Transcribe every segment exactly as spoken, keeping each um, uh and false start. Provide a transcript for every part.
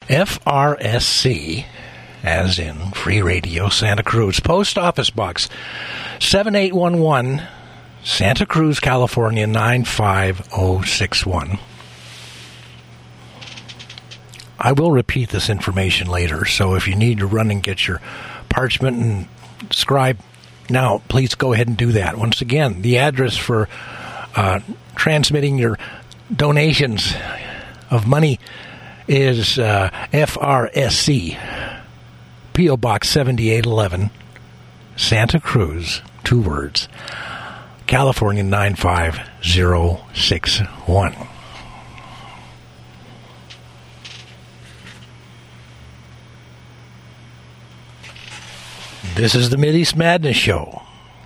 F R S C, as in Free Radio Santa Cruz, Post Office Box seven eight one one, Santa Cruz, California nine five oh six one. I will repeat this information later, so if you need to run and get your parchment and scribe now, please go ahead and do that. Once again, the address for uh, transmitting your donations of money is uh, F R S C, P O. Box seventy-eight eleven, Santa Cruz, two words, California nine five oh six one. This is the Mideast Madness Show.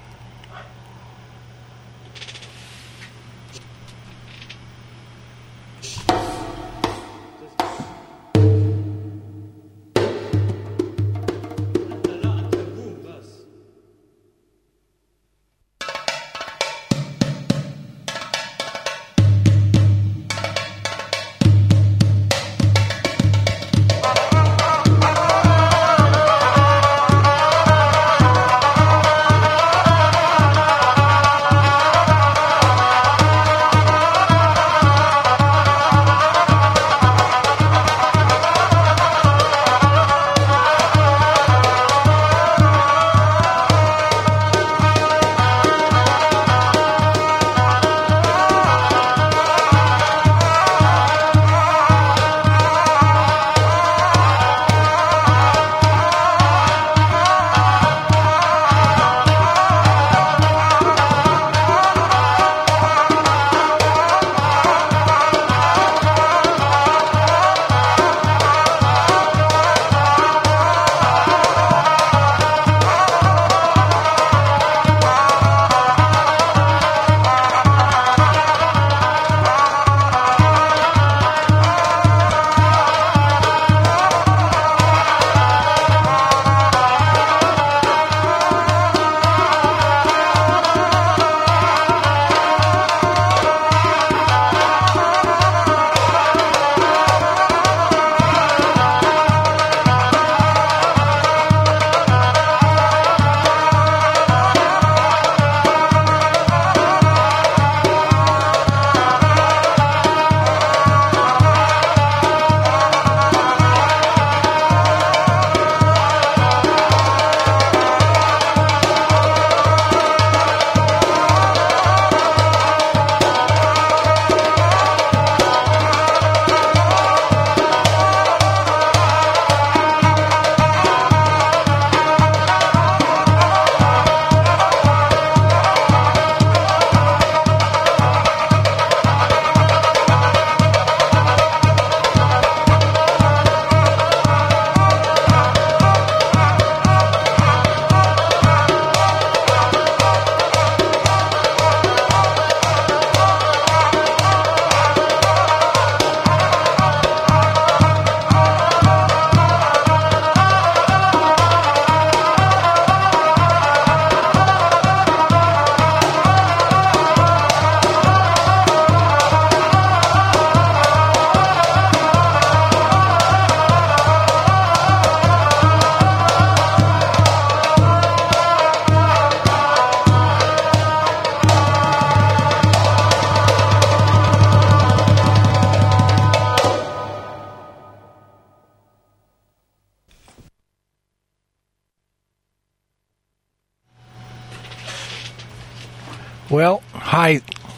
Well, hi.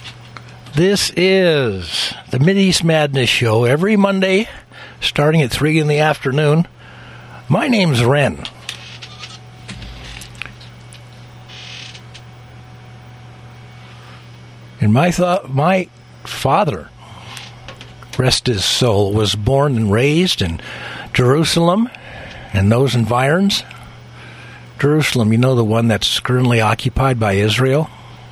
This is the Mideast Madness Show every Monday, starting at three in the afternoon. My name's Ren. And my thought, my father, rest his soul, was born and raised in Jerusalem and those environs. Jerusalem, you know, the one that's currently occupied by Israel.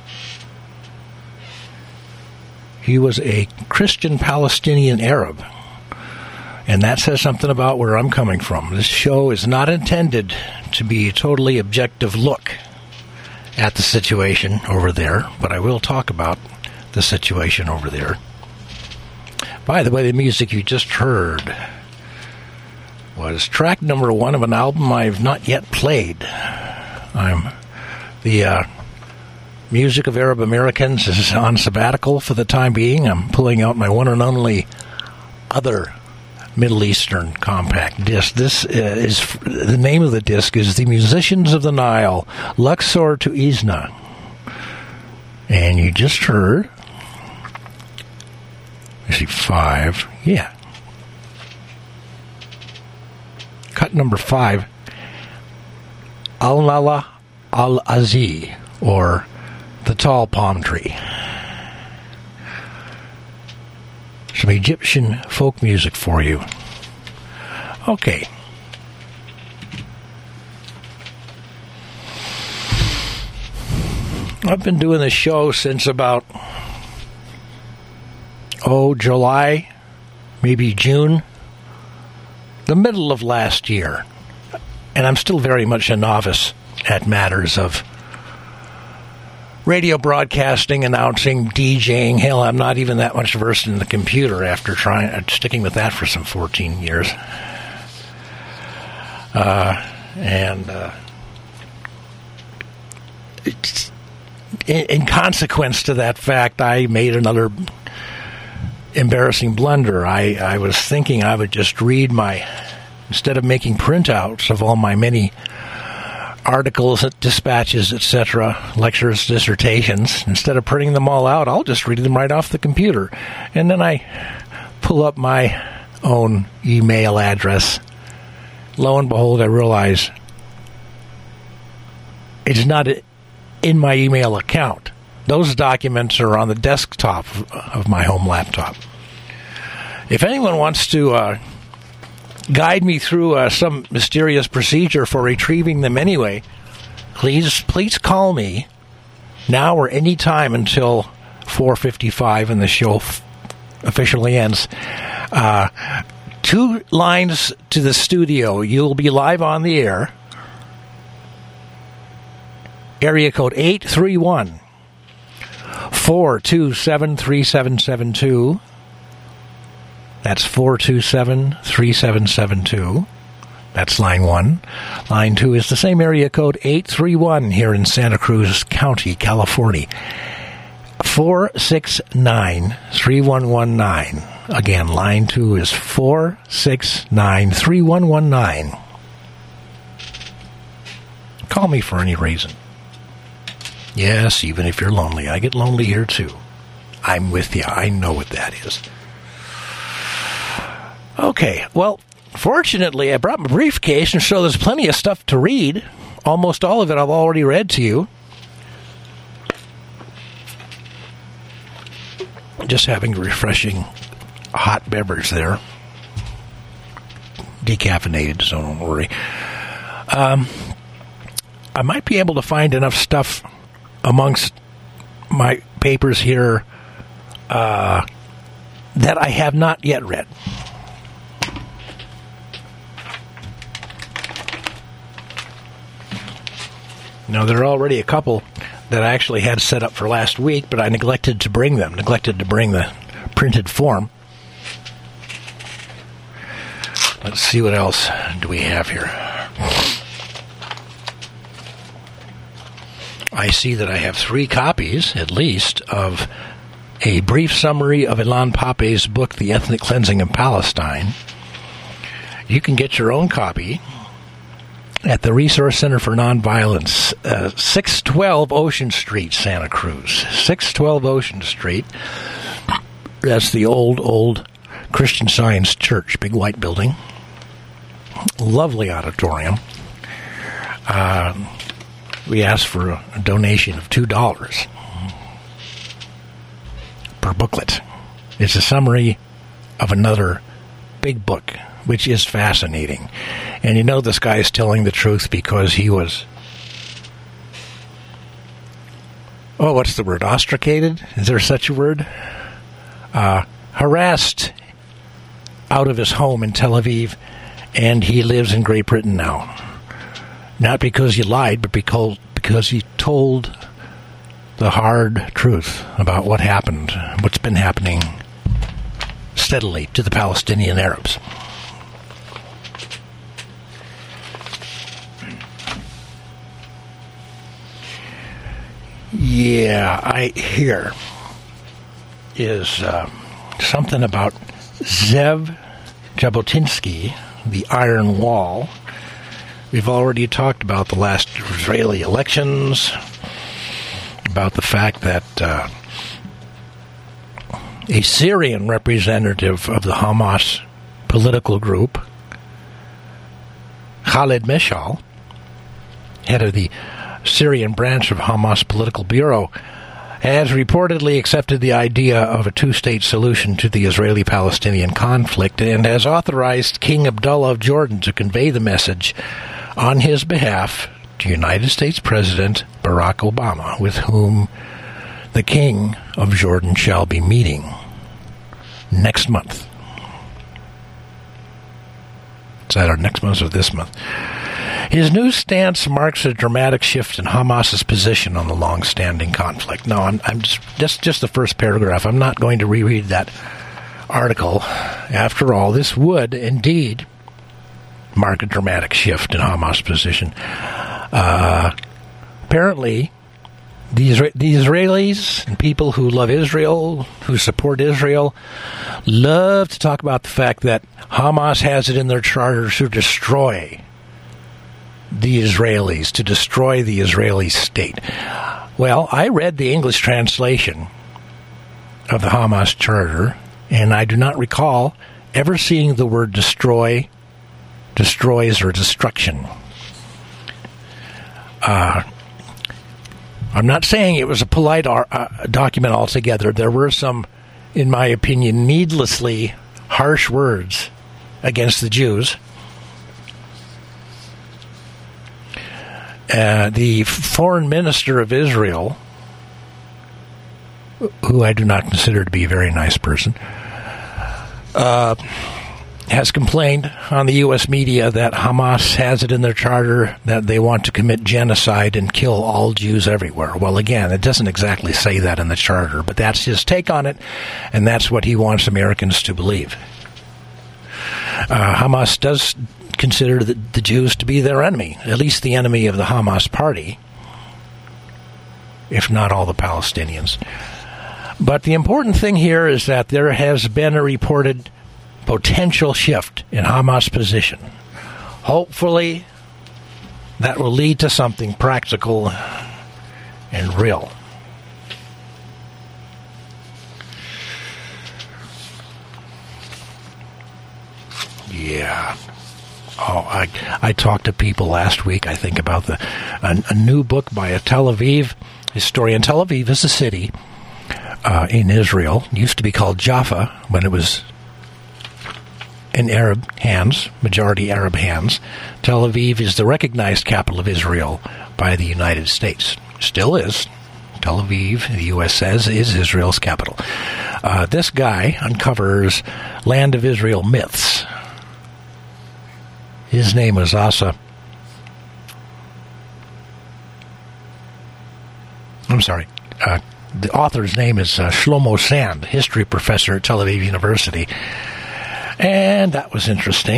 He was a Christian Palestinian Arab. And that says something about where I'm coming from. This show is not intended to be a totally objective look at the situation over there, but I will talk about the situation over there. By the way, the music you just heard was track number one of an album I've not yet played. I'm the uh, Music of Arab Americans is on sabbatical for the time being. I'm pulling out my one and only other Middle Eastern compact disc. This uh, is the name of the disc is The Musicians of the Nile, Luxor to Isna. And you just heard, I see five, yeah. Cut number five, Al-Nala Al-Azi, or The Tall Palm Tree. Some Egyptian folk music for you. Okay. I've been doing this show since about, oh, July, maybe June, the middle of last year. And I'm still very much a novice at matters of radio broadcasting, announcing, DJing. Hell, I'm not even that much versed in the computer after trying, uh, sticking with that for some fourteen years. Uh, and uh, it's, in, in consequence to that fact, I made another embarrassing blunder. I, I was thinking I would just read my, instead of making printouts of all my many articles, dispatches, et cetera, lectures, dissertations, instead of printing them all out, I'll just read them right off the computer. And then I pull up my own email address. Lo and behold, I realize it's not in my email account. Those documents are on the desktop of my home laptop. If anyone wants to uh, guide me through uh, some mysterious procedure for retrieving them anyway, please please call me now or any time until four fifty-five and the show f- officially ends. Uh, two lines to the studio. You'll be live on the air. Area code eight three one, four two seven, three seven seven two. That's four two seven, three seven seven two. That's line one. Line two is the same area code, eight three one, here in Santa Cruz County, California. four six nine, three one one nine. Again, line two is four six nine, three one one nine. Call me for any reason. Yes, even if you're lonely. I get lonely here, too. I'm with you. I know what that is. Okay, well, fortunately, I brought my briefcase, and so there's plenty of stuff to read. Almost all of it I've already read to you. Just having a refreshing hot beverage there. Decaffeinated, so don't worry. Um, I might be able to find enough stuff amongst my papers here uh, that I have not yet read. Now, there are already a couple that I actually had set up for last week, but I neglected to bring them, neglected to bring the printed form. Let's see what else do we have here. I see that I have three copies, at least, of a brief summary of Ilan Pappé's book, The Ethnic Cleansing of Palestine. You can get your own copy at the Resource Center for Nonviolence, uh, six twelve Ocean Street, Santa Cruz. six twelve Ocean Street. That's the old, old Christian Science Church, big white building. Lovely auditorium. Uh, we asked for a donation of two dollars per booklet. It's a summary of another big book, which is fascinating. And you know this guy is telling the truth because he was, oh, what's the word, ostracated? Is there such a word? Uh, harassed out of his home in Tel Aviv, and he lives in Great Britain now. Not because he lied, but because, because he told the hard truth about what happened, what's been happening steadily to the Palestinian Arabs. Yeah, I hear is uh, something about Zev Jabotinsky, the Iron Wall. We've already talked about the last Israeli elections, about the fact that uh, a Syrian representative of the Hamas political group, Khaled Meshal, head of the Syrian branch of Hamas Political Bureau, has reportedly accepted the idea of a two-state solution to the Israeli-Palestinian conflict and has authorized King Abdullah of Jordan to convey the message on his behalf to United States President Barack Obama, with whom the King of Jordan shall be meeting next month. Is that our next month or this month? His new stance marks a dramatic shift in Hamas's position on the long-standing conflict. No, I'm, I'm just, just just the first paragraph. I'm not going to reread that article. After all, this would indeed mark a dramatic shift in Hamas' position. Uh, apparently, the, Isra- the Israelis and people who love Israel, who support Israel, love to talk about the fact that Hamas has it in their charter to destroy the Israelis, to destroy the Israeli state. Well, I read the English translation of the Hamas charter, and I do not recall ever seeing the word destroy, destroys, or destruction. Uh, I'm not saying it was a polite uh, document altogether. There were some, in my opinion, needlessly harsh words against the Jews. Uh, the foreign minister of Israel, who I do not consider to be a very nice person, uh, has complained on the U S media that Hamas has it in their charter that they want to commit genocide and kill all Jews everywhere. Well, again, it doesn't exactly say that in the charter, but that's his take on it, and that's what he wants Americans to believe. Uh, Hamas does consider the, the Jews to be their enemy, at least the enemy of the Hamas party, if not all the Palestinians. But the important thing here is that there has been a reported potential shift in Hamas' position. Hopefully, that will lead to something practical and real. Yeah. Oh, I I talked to people last week, I think, about the a, a new book by a Tel Aviv historian. Tel Aviv is a city uh, in Israel. It used to be called Jaffa when it was in Arab hands, majority Arab hands. Tel Aviv is the recognized capital of Israel by the United States. Still is. Tel Aviv, the U S says, is Israel's capital. Uh, this guy uncovers Land of Israel myths. His name was Asa. I'm sorry. Uh, the author's name is uh, Shlomo Sand, history professor at Tel Aviv University. And that was interesting.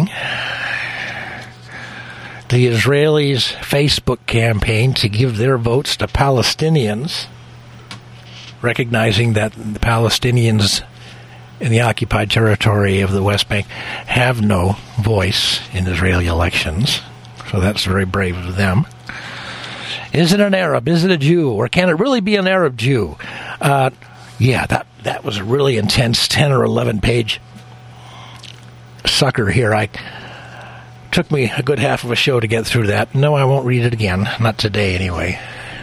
The Israelis' Facebook campaign to give their votes to Palestinians, recognizing that the Palestinians in the occupied territory of the West Bank have no voice in Israeli elections. So that's very brave of them. Is it an Arab? Is it a Jew? Or can it really be an Arab Jew? Uh, yeah, that, that was a really intense ten or eleven page sucker here. I took me a good half of a show to get through that. No, I won't read it again. Not today, anyway.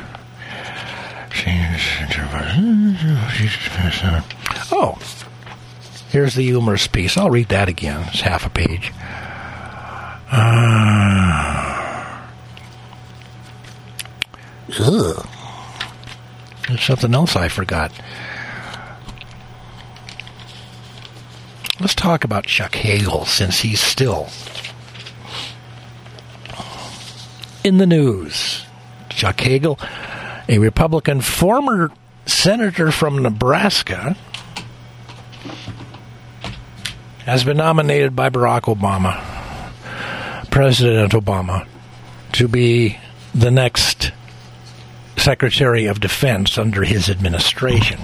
Oh, here's the humorous piece. I'll read that again. It's half a page. Uh, ugh. There's something else I forgot. Let's talk about Chuck Hagel, since he's still in the news. Chuck Hagel, a Republican former senator from Nebraska, has been nominated by Barack Obama, President Obama, to be the next Secretary of Defense under his administration.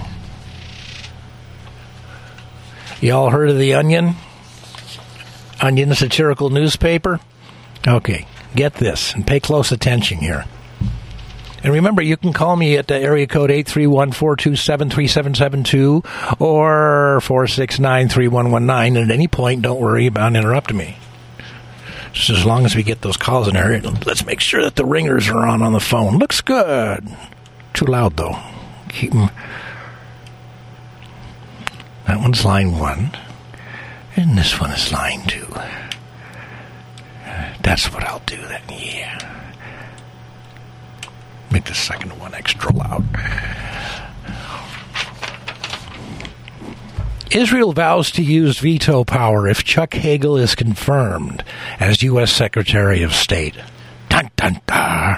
You all heard of The Onion? Onion satirical newspaper? Okay, get this and pay close attention here. And remember, you can call me at the area code eight three one, four two seven, three seven seven two or four six nine, three one one nine. And at any point, don't worry about interrupting me. Just as long as we get those calls in there, let's make sure that the ringers are on on the phone. Looks good. Too loud, though. Keep them. That one's line one. And this one is line two. That's what I'll do then, yeah. Make the second one extra loud. Israel vows to use veto power if Chuck Hagel is confirmed as U S Secretary of State. Dun, dun, dun.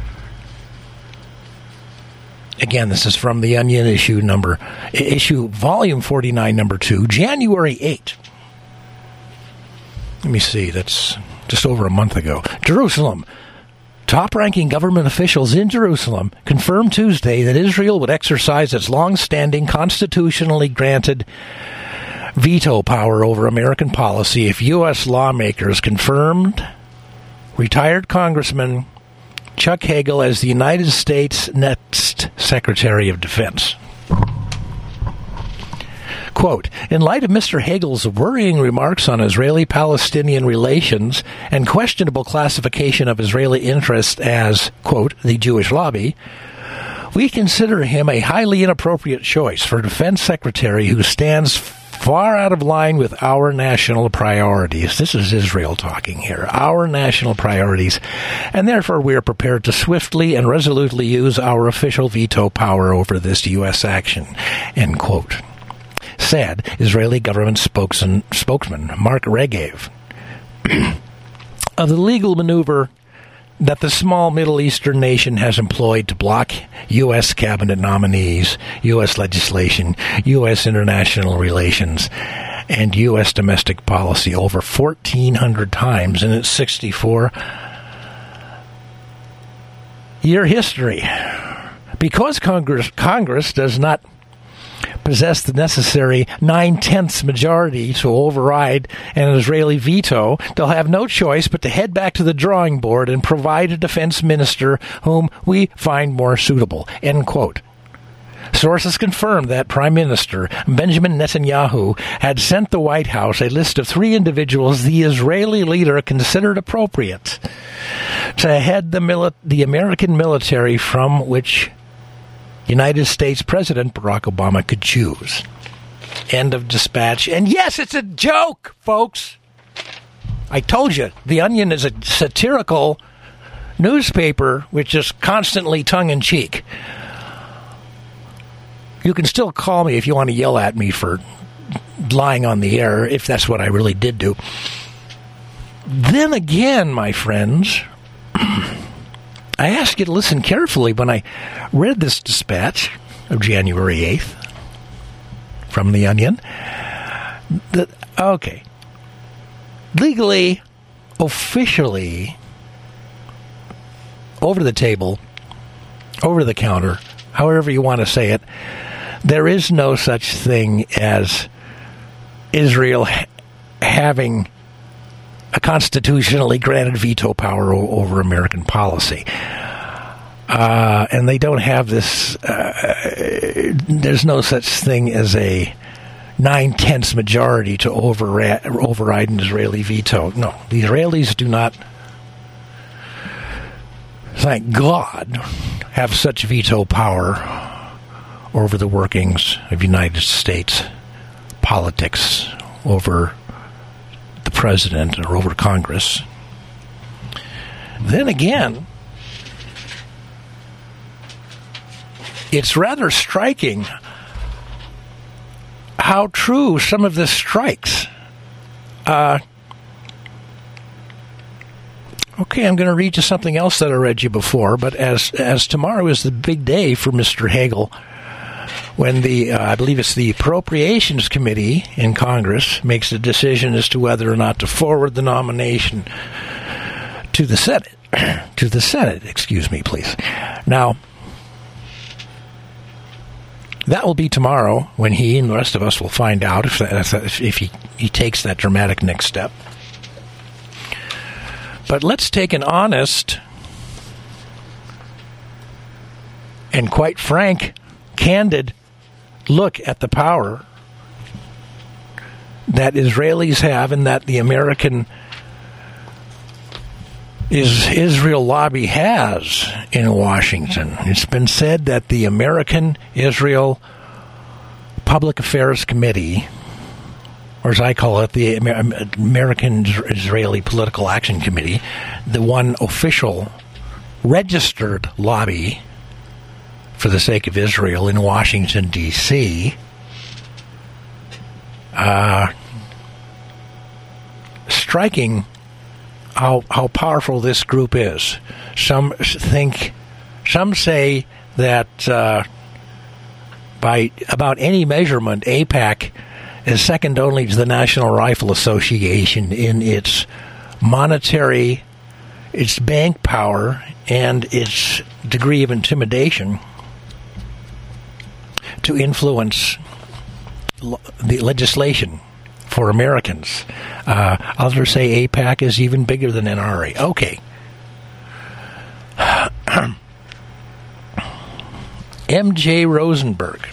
Again, this is from The Onion, issue number, issue volume forty-nine, number two, January eighth. Let me see, that's just over a month ago. Jerusalem. Top-ranking government officials in Jerusalem confirmed Tuesday that Israel would exercise its long-standing constitutionally granted veto power over American policy if U S lawmakers confirmed retired Congressman Chuck Hagel as the United States' next Secretary of Defense. Quote, in light of Mister Hagel's worrying remarks on Israeli-Palestinian relations and questionable classification of Israeli interests as, quote, the Jewish lobby, we consider him a highly inappropriate choice for Defense Secretary who stands far out of line with our national priorities. This is Israel talking here. Our national priorities. And therefore we are prepared to swiftly and resolutely use our official veto power over this U S action, end quote. Said Israeli government spokesman, spokesman Mark Regev of the legal maneuver that the small Middle Eastern nation has employed to block U S cabinet nominees, U S legislation, U S international relations, and U S domestic policy over fourteen hundred times in its sixty-four year history. Because Congress, Congress does not possess the necessary nine-tenths majority to override an Israeli veto, they'll have no choice but to head back to the drawing board and provide a defense minister whom we find more suitable, end quote. Sources confirmed that Prime Minister Benjamin Netanyahu had sent the White House a list of three individuals the Israeli leader considered appropriate to head the, mili- the American military from which United States President Barack Obama could choose. End of dispatch. And yes, it's a joke, folks. I told you, The Onion is a satirical newspaper which is constantly tongue-in-cheek. You can still call me if you want to yell at me for lying on the air, if that's what I really did do. Then again, my friends, I ask you to listen carefully when I read this dispatch of January eighth from The Onion. That, okay. Legally, officially, over the table, over the counter, however you want to say it, there is no such thing as Israel ha- having a constitutionally granted veto power o- over American policy. Uh, and they don't have this, uh, there's no such thing as a nine-tenths majority to override, override an Israeli veto. No, the Israelis do not, thank God, have such veto power over the workings of United States politics, over the president or over Congress. Then again, it's rather striking how true some of this strikes. Uh, okay, I'm going to read you something else that I read you before, but as as tomorrow is the big day for Mister Hagel, when the, uh, I believe it's the Appropriations Committee in Congress makes a decision as to whether or not to forward the nomination to the Senate, to the Senate, excuse me, please. Now, That will be tomorrow when he and the rest of us will find out if, if, if he, he takes that dramatic next step. But let's take an honest and quite frank, candid look at the power that Israelis have and that the American is Israel lobby has in Washington. It's been said that the American Israel Public Affairs Committee, or as I call it, the American Israeli Political Action Committee, the one official registered lobby for the sake of Israel in Washington, D C, uh, striking how how powerful this group is. Some think, some say that uh, by about any measurement, AIPAC is second only to the National Rifle Association in its monetary, its bank power, and its degree of intimidation to influence l- the legislation for Americans. Uh, others say AIPAC is even bigger than N R A. Okay. M J Rosenberg.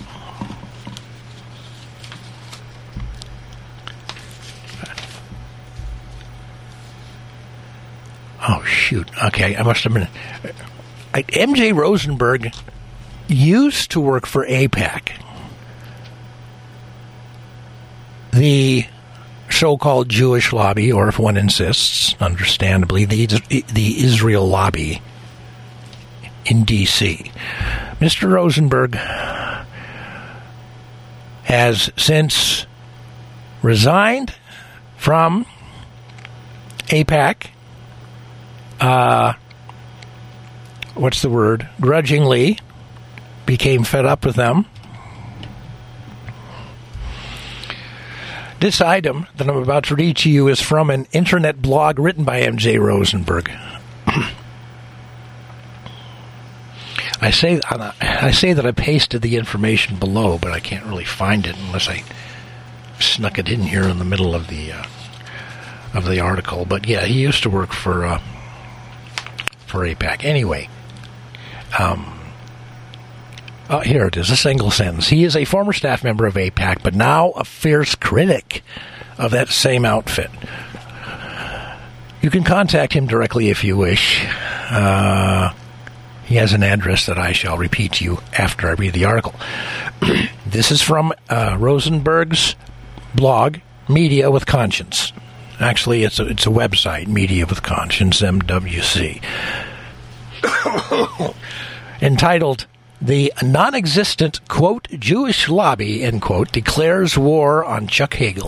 Oh, shoot. Okay, I must have been... I, M J Rosenberg used to work for AIPAC, the so-called Jewish lobby, or if one insists, understandably, the the Israel lobby in D C. Mister Rosenberg has since resigned from AIPAC. Uh, what's the word? Grudgingly became fed up with them. This item that I'm about to read to you is from an internet blog written by M J Rosenberg. I say I say that I pasted the information below, but I can't really find it unless I snuck it in here in the middle of the uh, of the article. But yeah, he used to work for uh, for AIPAC. Anyway, um, uh, here it is, a single sentence. He is a former staff member of AIPAC, but now a fierce critic of that same outfit. You can contact him directly if you wish. Uh, he has an address that I shall repeat to you after I read the article. This is from uh, Rosenberg's blog, Media with Conscience. Actually, it's a, it's a website, Media with Conscience, M W C, entitled, "The Non-Existent, quote, Jewish Lobby, end quote, declares war on Chuck Hagel."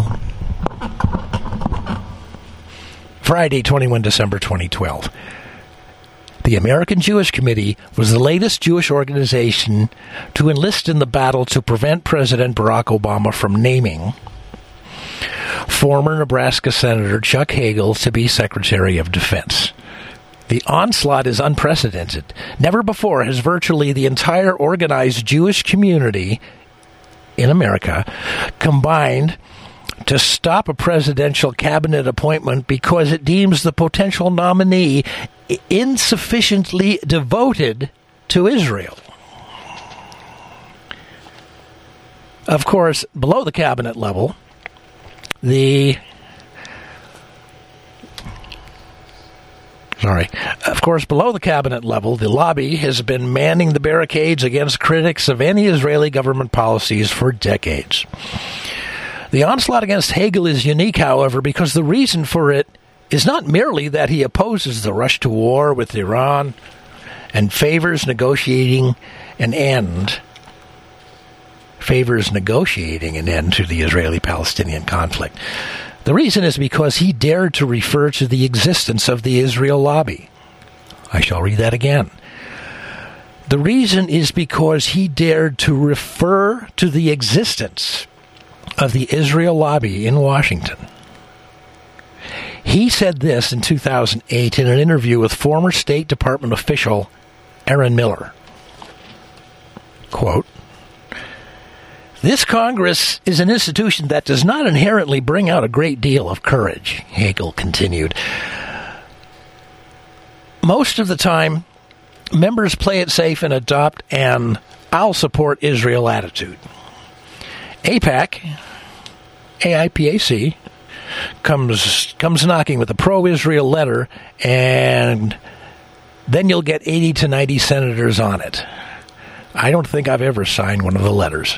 Friday, twenty-first of December, twenty twelve. The American Jewish Committee was the latest Jewish organization to enlist in the battle to prevent President Barack Obama from naming former Nebraska Senator Chuck Hagel to be Secretary of Defense. The onslaught is unprecedented. Never before has virtually the entire organized Jewish community in America combined to stop a presidential cabinet appointment because it deems the potential nominee insufficiently devoted to Israel. Of course, below the cabinet level, the Sorry. Of course, below the cabinet level, the lobby has been manning the barricades against critics of any Israeli government policies for decades. The onslaught against Hagel is unique, however, because the reason for it is not merely that he opposes the rush to war with Iran and favors negotiating an end, favors negotiating an end to the Israeli-Palestinian conflict. The reason is because he dared to refer to the existence of the Israel lobby. I shall read that again. The reason is because he dared to refer to the existence of the Israel lobby in Washington. He said this in two thousand eight in an interview with former State Department official Aaron Miller. Quote, This Congress is an institution that does not inherently bring out a great deal of courage, Hegel continued. Most of the time, members play it safe and adopt an I'll support Israel attitude. AIPAC, A I P A C, comes comes knocking with a pro-Israel letter, and then you'll get eighty to ninety senators on it. I don't think I've ever signed one of the letters.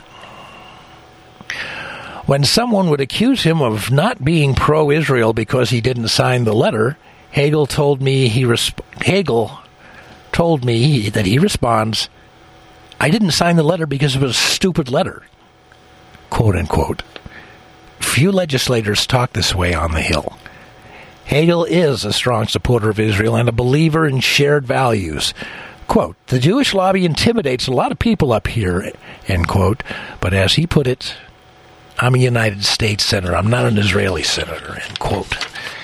When someone would accuse him of not being pro-Israel because he didn't sign the letter, Hegel told me he resp- Hegel told me that he responds, "I didn't sign the letter because it was a stupid letter," quote unquote. Few legislators talk this way on the Hill. Hegel is a strong supporter of Israel and a believer in shared values. Quote, "The Jewish lobby intimidates a lot of people up here," end quote. But as he put it, "I'm a United States senator. I'm not an Israeli senator," end quote.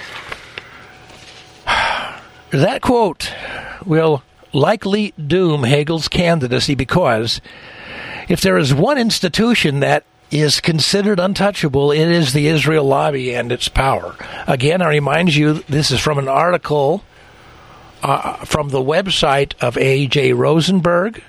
That quote will likely doom Hegel's candidacy because if there is one institution that is considered untouchable, it is the Israel lobby and its power. Again, I remind you, this is from an article uh, from the website of A J Rosenberg.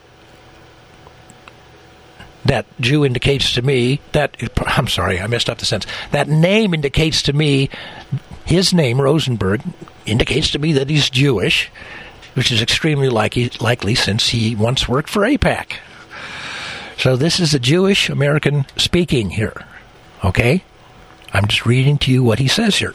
That Jew indicates to me that, I'm sorry, I messed up the sentence. That name indicates to me, his name, Rosenberg, indicates to me that he's Jewish, which is extremely likely, likely since he once worked for AIPAC. So this is a Jewish American speaking here, okay? I'm just reading to you what he says here.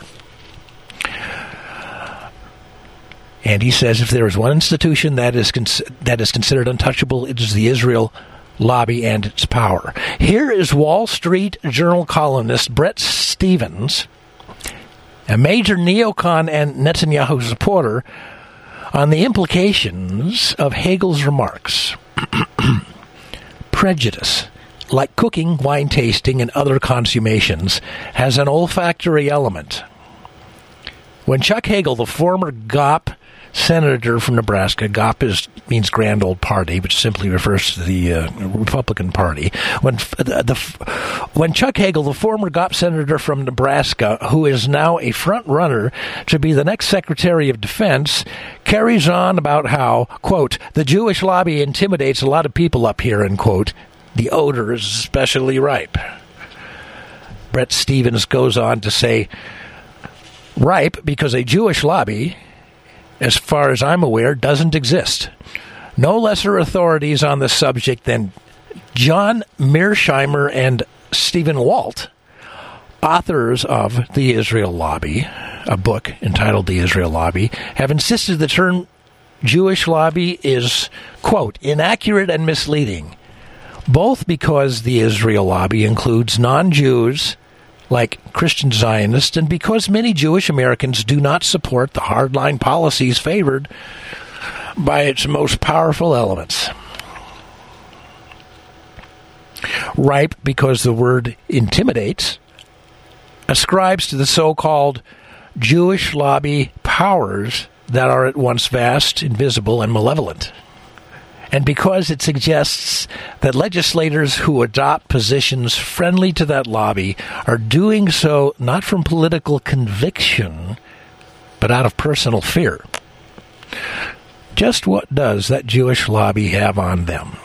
And he says, if there is one institution that is cons- that is considered untouchable, it is the Israel lobby and its power. Here is Wall Street Journal columnist Bret Stephens, a major neocon and Netanyahu supporter, on the implications of Hegel's remarks. Prejudice, like cooking, wine tasting, and other consummations, has an olfactory element. When Chuck Hagel, the former G O P senator from Nebraska, G O P is, means Grand Old Party, which simply refers to the uh, Republican Party. When the, the when Chuck Hagel, the former G O P senator from Nebraska, who is now a front runner to be the next Secretary of Defense, carries on about how, quote, "the Jewish lobby intimidates a lot of people up here," end quote, the odor is especially ripe. Bret Stephens goes on to say, ripe because a Jewish lobby, as far as I'm aware, doesn't exist. No lesser authorities on the subject than John Mearsheimer and Stephen Walt, authors of The Israel Lobby, a book entitled The Israel Lobby, have insisted the term Jewish lobby is, quote, inaccurate and misleading, both because the Israel lobby includes non-Jews like Christian Zionists, and because many Jewish Americans do not support the hardline policies favored by its most powerful elements. Ripe because the word intimidates ascribes to the so-called Jewish lobby powers that are at once vast, invisible, and malevolent. And because it suggests that legislators who adopt positions friendly to that lobby are doing so not from political conviction, but out of personal fear. Just what does that Jewish lobby have on them?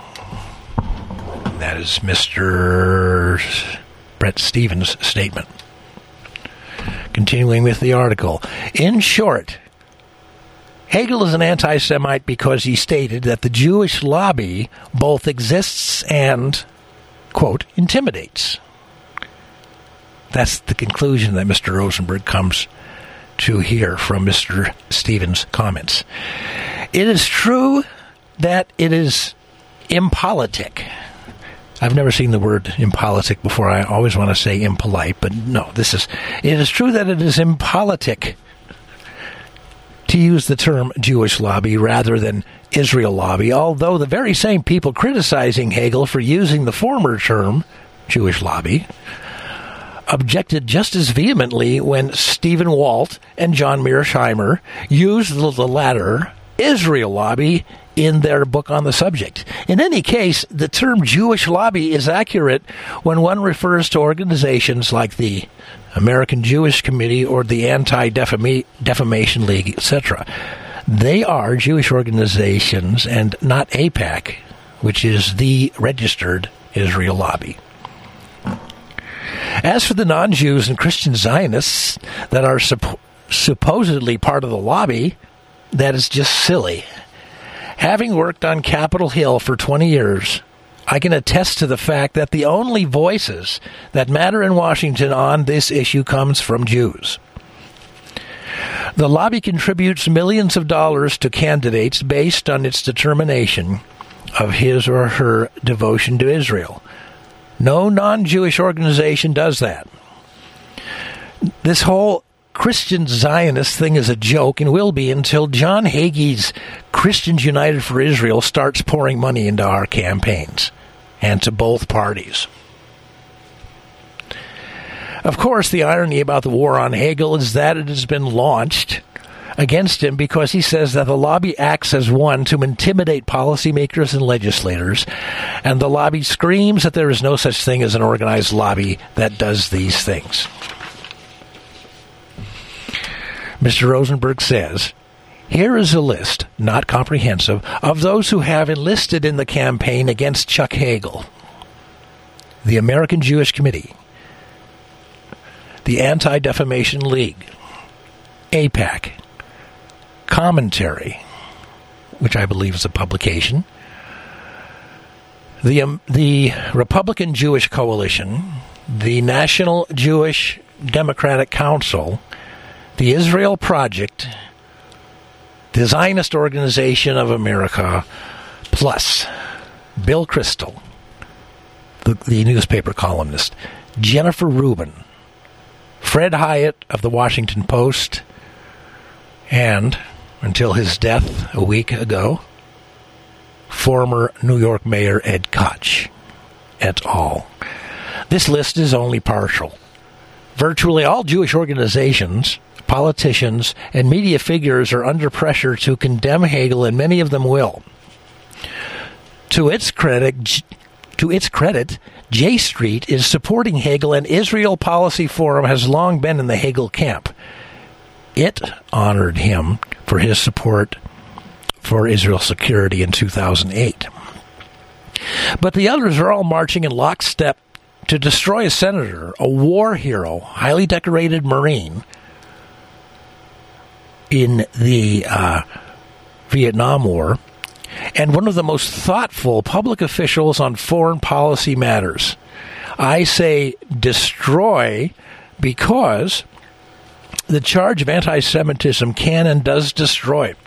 That is Mister Bret Stephens' statement. Continuing with the article. In short, Hegel is an anti-Semite because he stated that the Jewish lobby both exists and, quote, intimidates. That's the conclusion that Mister Rosenberg comes to hear from Mister Stephens' comments. It is true that it is impolitic. I've never seen the word impolitic before. I always want to say impolite, but no, this is, it is true that it is impolitic to use the term Jewish lobby rather than Israel lobby, although the very same people criticizing Hegel for using the former term, Jewish lobby, objected just as vehemently when Stephen Walt and John Mearsheimer used the latter Israel lobby in their book on the subject. In any case, the term Jewish lobby is accurate when one refers to organizations like the American Jewish Committee or the Anti-Defamation League, et cetera. They are Jewish organizations and not AIPAC, which is the registered Israel lobby. As for the non-Jews and Christian Zionists that are supp- supposedly part of the lobby, that is just silly. Having worked on Capitol Hill for twenty years, I can attest to the fact that the only voices that matter in Washington on this issue comes from Jews. The lobby contributes millions of dollars to candidates based on its determination of his or her devotion to Israel. No non-Jewish organization does that. This whole Christian Zionist thing is a joke and will be until John Hagee's Christians United for Israel starts pouring money into our campaigns and to both parties. Of course, the irony about the war on Hagel is that it has been launched against him because he says that the lobby acts as one to intimidate policymakers and legislators, and the lobby screams that there is no such thing as an organized lobby that does these things. Mister Rosenberg says, here is a list, not comprehensive, of those who have enlisted in the campaign against Chuck Hagel. The American Jewish Committee, the Anti-Defamation League, AIPAC, Commentary, which I believe is a publication, the um, the Republican Jewish Coalition, the National Jewish Democratic Council, the Israel Project, the Zionist Organization of America, plus Bill Kristol, the, the newspaper columnist, Jennifer Rubin, Fred Hyatt of the Washington Post, and, until his death a week ago, former New York Mayor Ed Koch, et al. This list is only partial. Virtually all Jewish organizations, politicians, and media figures are under pressure to condemn Hagel, and many of them will. To its credit, to its credit, J Street is supporting Hagel, and Israel Policy Forum has long been in the Hagel camp. It honored him for his support for Israel's security in two thousand eight. But the others are all marching in lockstep to destroy a senator, a war hero, highly decorated Marine in the uh, Vietnam War, and one of the most thoughtful public officials on foreign policy matters. I say destroy because the charge of anti-Semitism can and does destroy.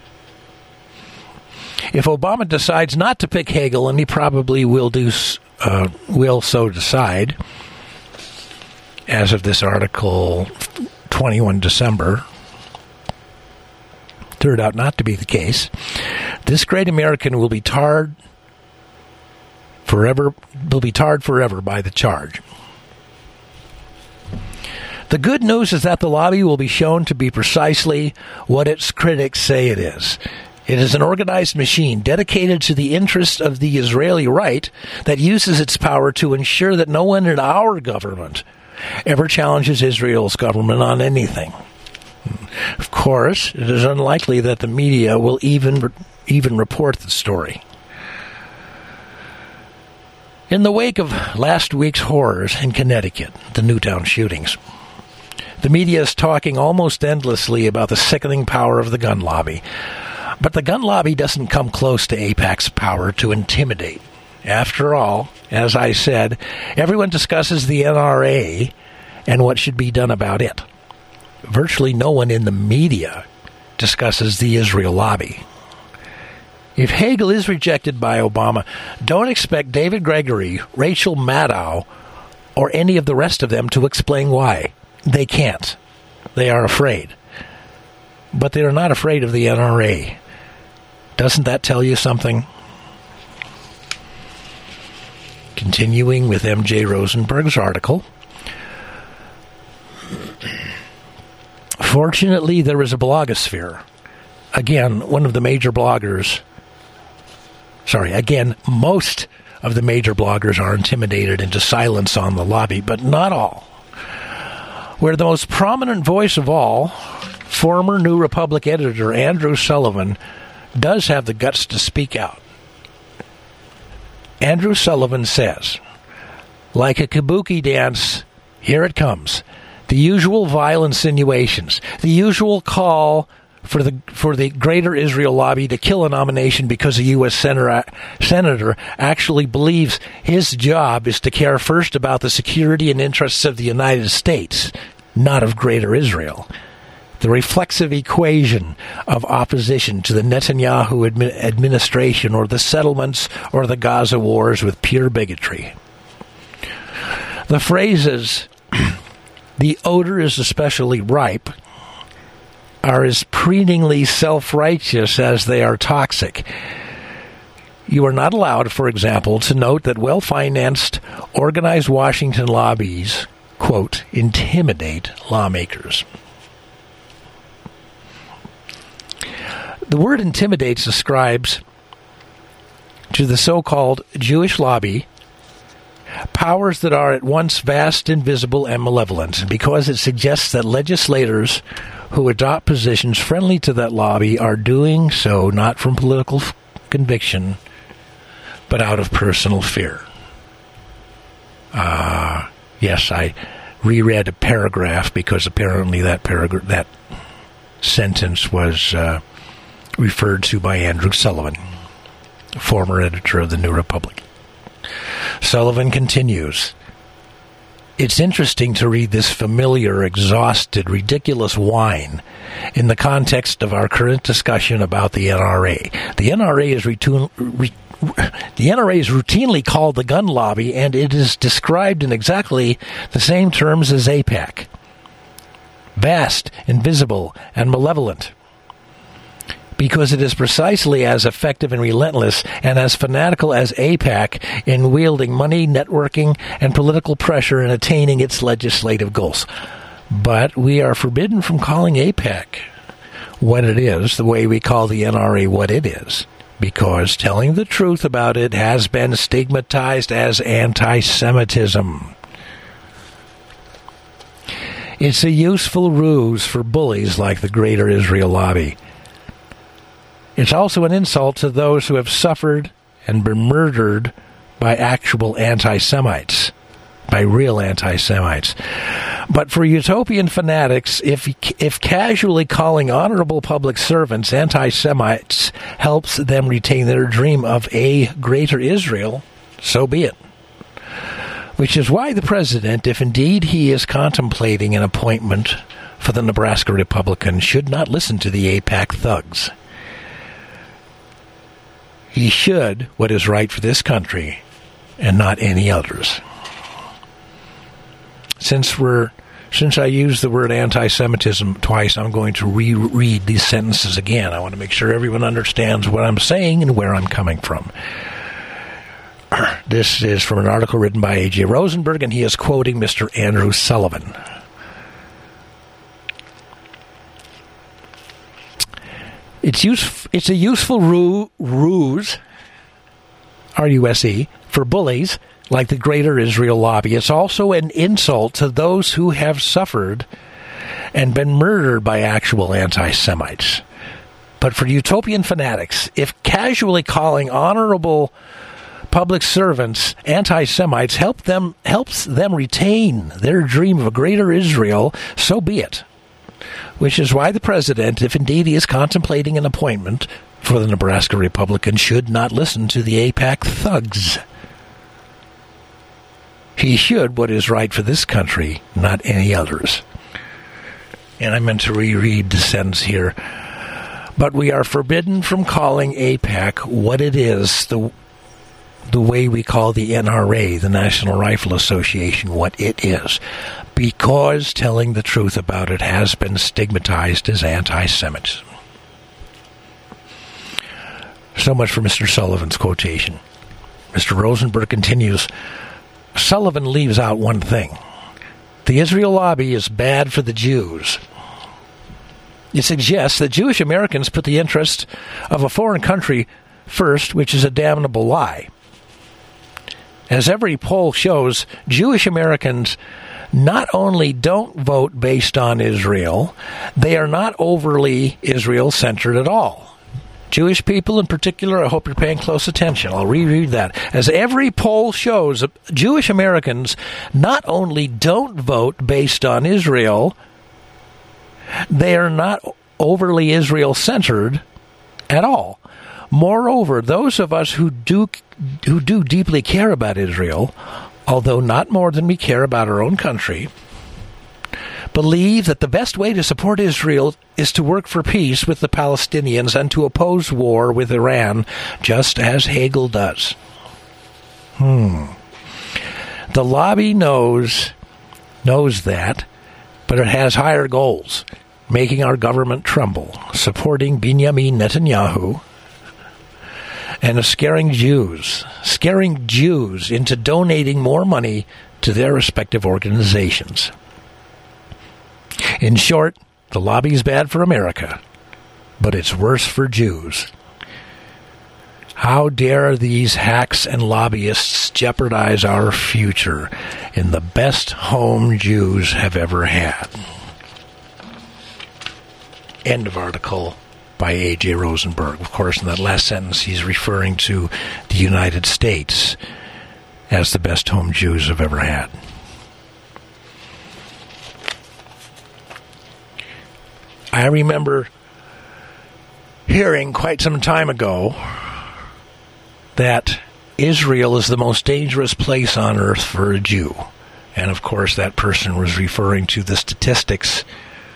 If Obama decides not to pick Hagel, and he probably will do, uh, will so decide, as of this article, twenty-first of December, turned out not to be the case, this great American will be tarred forever, will be tarred forever by the charge. The good news is that the lobby will be shown to be precisely what its critics say it is. It is an organized machine dedicated to the interests of the Israeli right that uses its power to ensure that no one in our government ever challenges Israel's government on anything. Of course, it is unlikely that the media will even even report the story. In the wake of last week's horrors in Connecticut, the Newtown shootings, the media is talking almost endlessly about the sickening power of the gun lobby. But the gun lobby doesn't come close to AIPAC's power to intimidate. After all, as I said, everyone discusses the N R A and what should be done about it. Virtually no one in the media discusses the Israel lobby. If Hagel is rejected by Obama, don't expect David Gregory, Rachel Maddow, or any of the rest of them to explain why. They can't. They are afraid. But they are not afraid of the N R A. Doesn't that tell you something? Continuing with M J Rosenberg's article. Fortunately, there is a blogosphere, again, one of the major bloggers, sorry, again, most of the major bloggers are intimidated into silence on the lobby, but not all. Where the most prominent voice of all, former New Republic editor Andrew Sullivan, does have the guts to speak out. Andrew Sullivan says, like a kabuki dance, here it comes. The usual vile insinuations, the usual call for the for the Greater Israel lobby to kill a nomination because a U S senator, senator actually believes his job is to care first about the security and interests of the United States, not of Greater Israel. The reflexive equation of opposition to the Netanyahu admi- administration or the settlements or the Gaza wars with pure bigotry. The phrases, the odor is especially ripe, are as preeningly self-righteous as they are toxic. You are not allowed, for example, to note that well-financed, organized Washington lobbies, quote, intimidate lawmakers. The word intimidates ascribes to the so-called Jewish lobby powers that are at once vast, invisible, and malevolent, and because it suggests that legislators who adopt positions friendly to that lobby are doing so not from political f- conviction, but out of personal fear. Uh, yes, I reread a paragraph because apparently that paragraph, that sentence was uh, referred to by Andrew Sullivan, former editor of the New Republic. Sullivan continues, it's interesting to read this familiar, exhausted, ridiculous whine in the context of our current discussion about the N R A. The N R A is retun- re- the N R A is routinely called the gun lobby, and it is described in exactly the same terms as AIPAC. Vast, invisible, and malevolent. Because it is precisely as effective and relentless and as fanatical as AIPAC in wielding money, networking, and political pressure in attaining its legislative goals. But we are forbidden from calling AIPAC what it is, the way we call the N R A what it is, because telling the truth about it has been stigmatized as anti-Semitism. It's a useful ruse for bullies like the Greater Israel lobby. It's also an insult to those who have suffered and been murdered by actual anti-Semites, by real anti-Semites. But for utopian fanatics, if if casually calling honorable public servants anti-Semites helps them retain their dream of a Greater Israel, so be it. Which is why the president, if indeed he is contemplating an appointment for the Nebraska Republicans, should not listen to the AIPAC thugs. He should what is right for this country and not any others. Since we're since I used the word anti-Semitism twice, I'm going to reread these sentences again. I want to make sure everyone understands what I'm saying and where I'm coming from. This is from an article written by A J Rosenberg, and he is quoting Mister Andrew Sullivan. It's use, it's a useful ru, ruse, R U S E, for bullies like the Greater Israel lobby. It's also an insult to those who have suffered and been murdered by actual anti-Semites. But for utopian fanatics, if casually calling honorable public servants anti-Semites help them helps them retain their dream of a Greater Israel, so be it. Which is why the president, if indeed he is contemplating an appointment for the Nebraska Republicans, should not listen to the AIPAC thugs. He should what is right for this country, not any others. And I meant to reread the sentence here. But we are forbidden from calling AIPAC what it is, the the way we call the N R A, the National Rifle Association, what it is, because telling the truth about it has been stigmatized as anti-Semitism. So much for Mister Sullivan's quotation. Mister Rosenberg continues, Sullivan leaves out one thing. The Israel lobby is bad for the Jews. It suggests that Jewish Americans put the interest of a foreign country first, which is a damnable lie. As every poll shows, Jewish Americans not only don't vote based on Israel, they are not overly Israel-centered at all. Jewish people in particular, I hope you're paying close attention. I'll reread that. As every poll shows, Jewish Americans not only don't vote based on Israel, they are not overly Israel-centered at all. Moreover, those of us who do who do deeply care about Israel, although not more than we care about our own country, believe that the best way to support Israel is to work for peace with the Palestinians and to oppose war with Iran, just as Hagel does. Hmm. The lobby knows knows that, but it has higher goals, making our government tremble, supporting Benjamin Netanyahu, and scaring Jews, scaring Jews into donating more money to their respective organizations. In short, the lobby is bad for America, but it's worse for Jews. How dare these hacks and lobbyists jeopardize our future in the best home Jews have ever had? End of article by A J Rosenberg. Of course, in that last sentence, he's referring to the United States as the best home Jews have ever had. I remember hearing quite some time ago that Israel is the most dangerous place on earth for a Jew. And of course, that person was referring to the statistics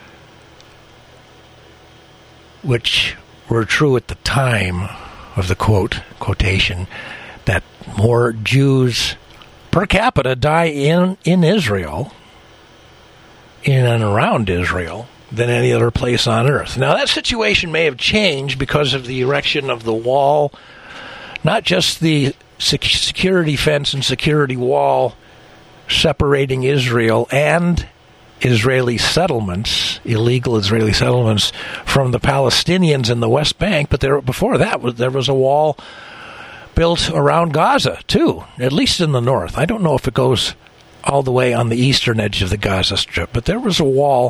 which were true at the time of the quote, quotation, that more Jews per capita die in, in Israel, in and around Israel, than any other place on earth. Now, that situation may have changed because of the erection of the wall, not just the sec- security fence and security wall separating Israel and Israeli settlements, illegal Israeli settlements, from the Palestinians in the West Bank, but there before that there was a wall built around Gaza, too, at least in the north. I don't know if it goes all the way on the eastern edge of the Gaza Strip, but there was a wall,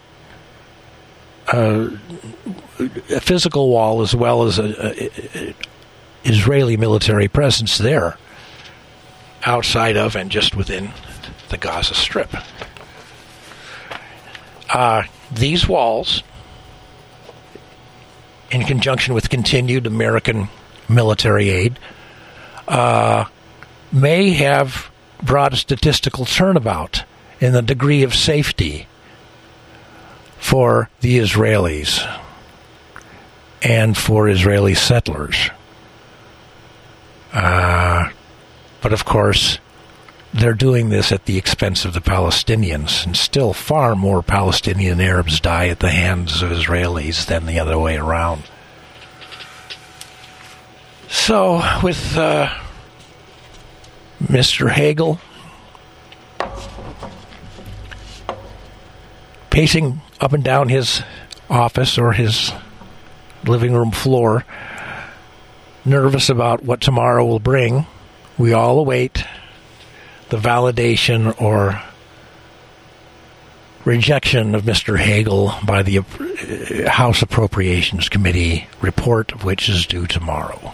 uh, a physical wall as well as an Israeli military presence there, outside of and just within the Gaza Strip. Uh, these walls, in conjunction with continued American military aid, uh, may have brought a statistical turnabout in the degree of safety for the Israelis and for Israeli settlers. Uh, but of course, they're doing this at the expense of the Palestinians, and still far more Palestinian Arabs die at the hands of Israelis than the other way around. So, with uh, Mister Hagel pacing up and down his office or his living room floor, nervous about what tomorrow will bring, we all await the validation or rejection of Mister Hagel by the House Appropriations Committee, report of which is due tomorrow.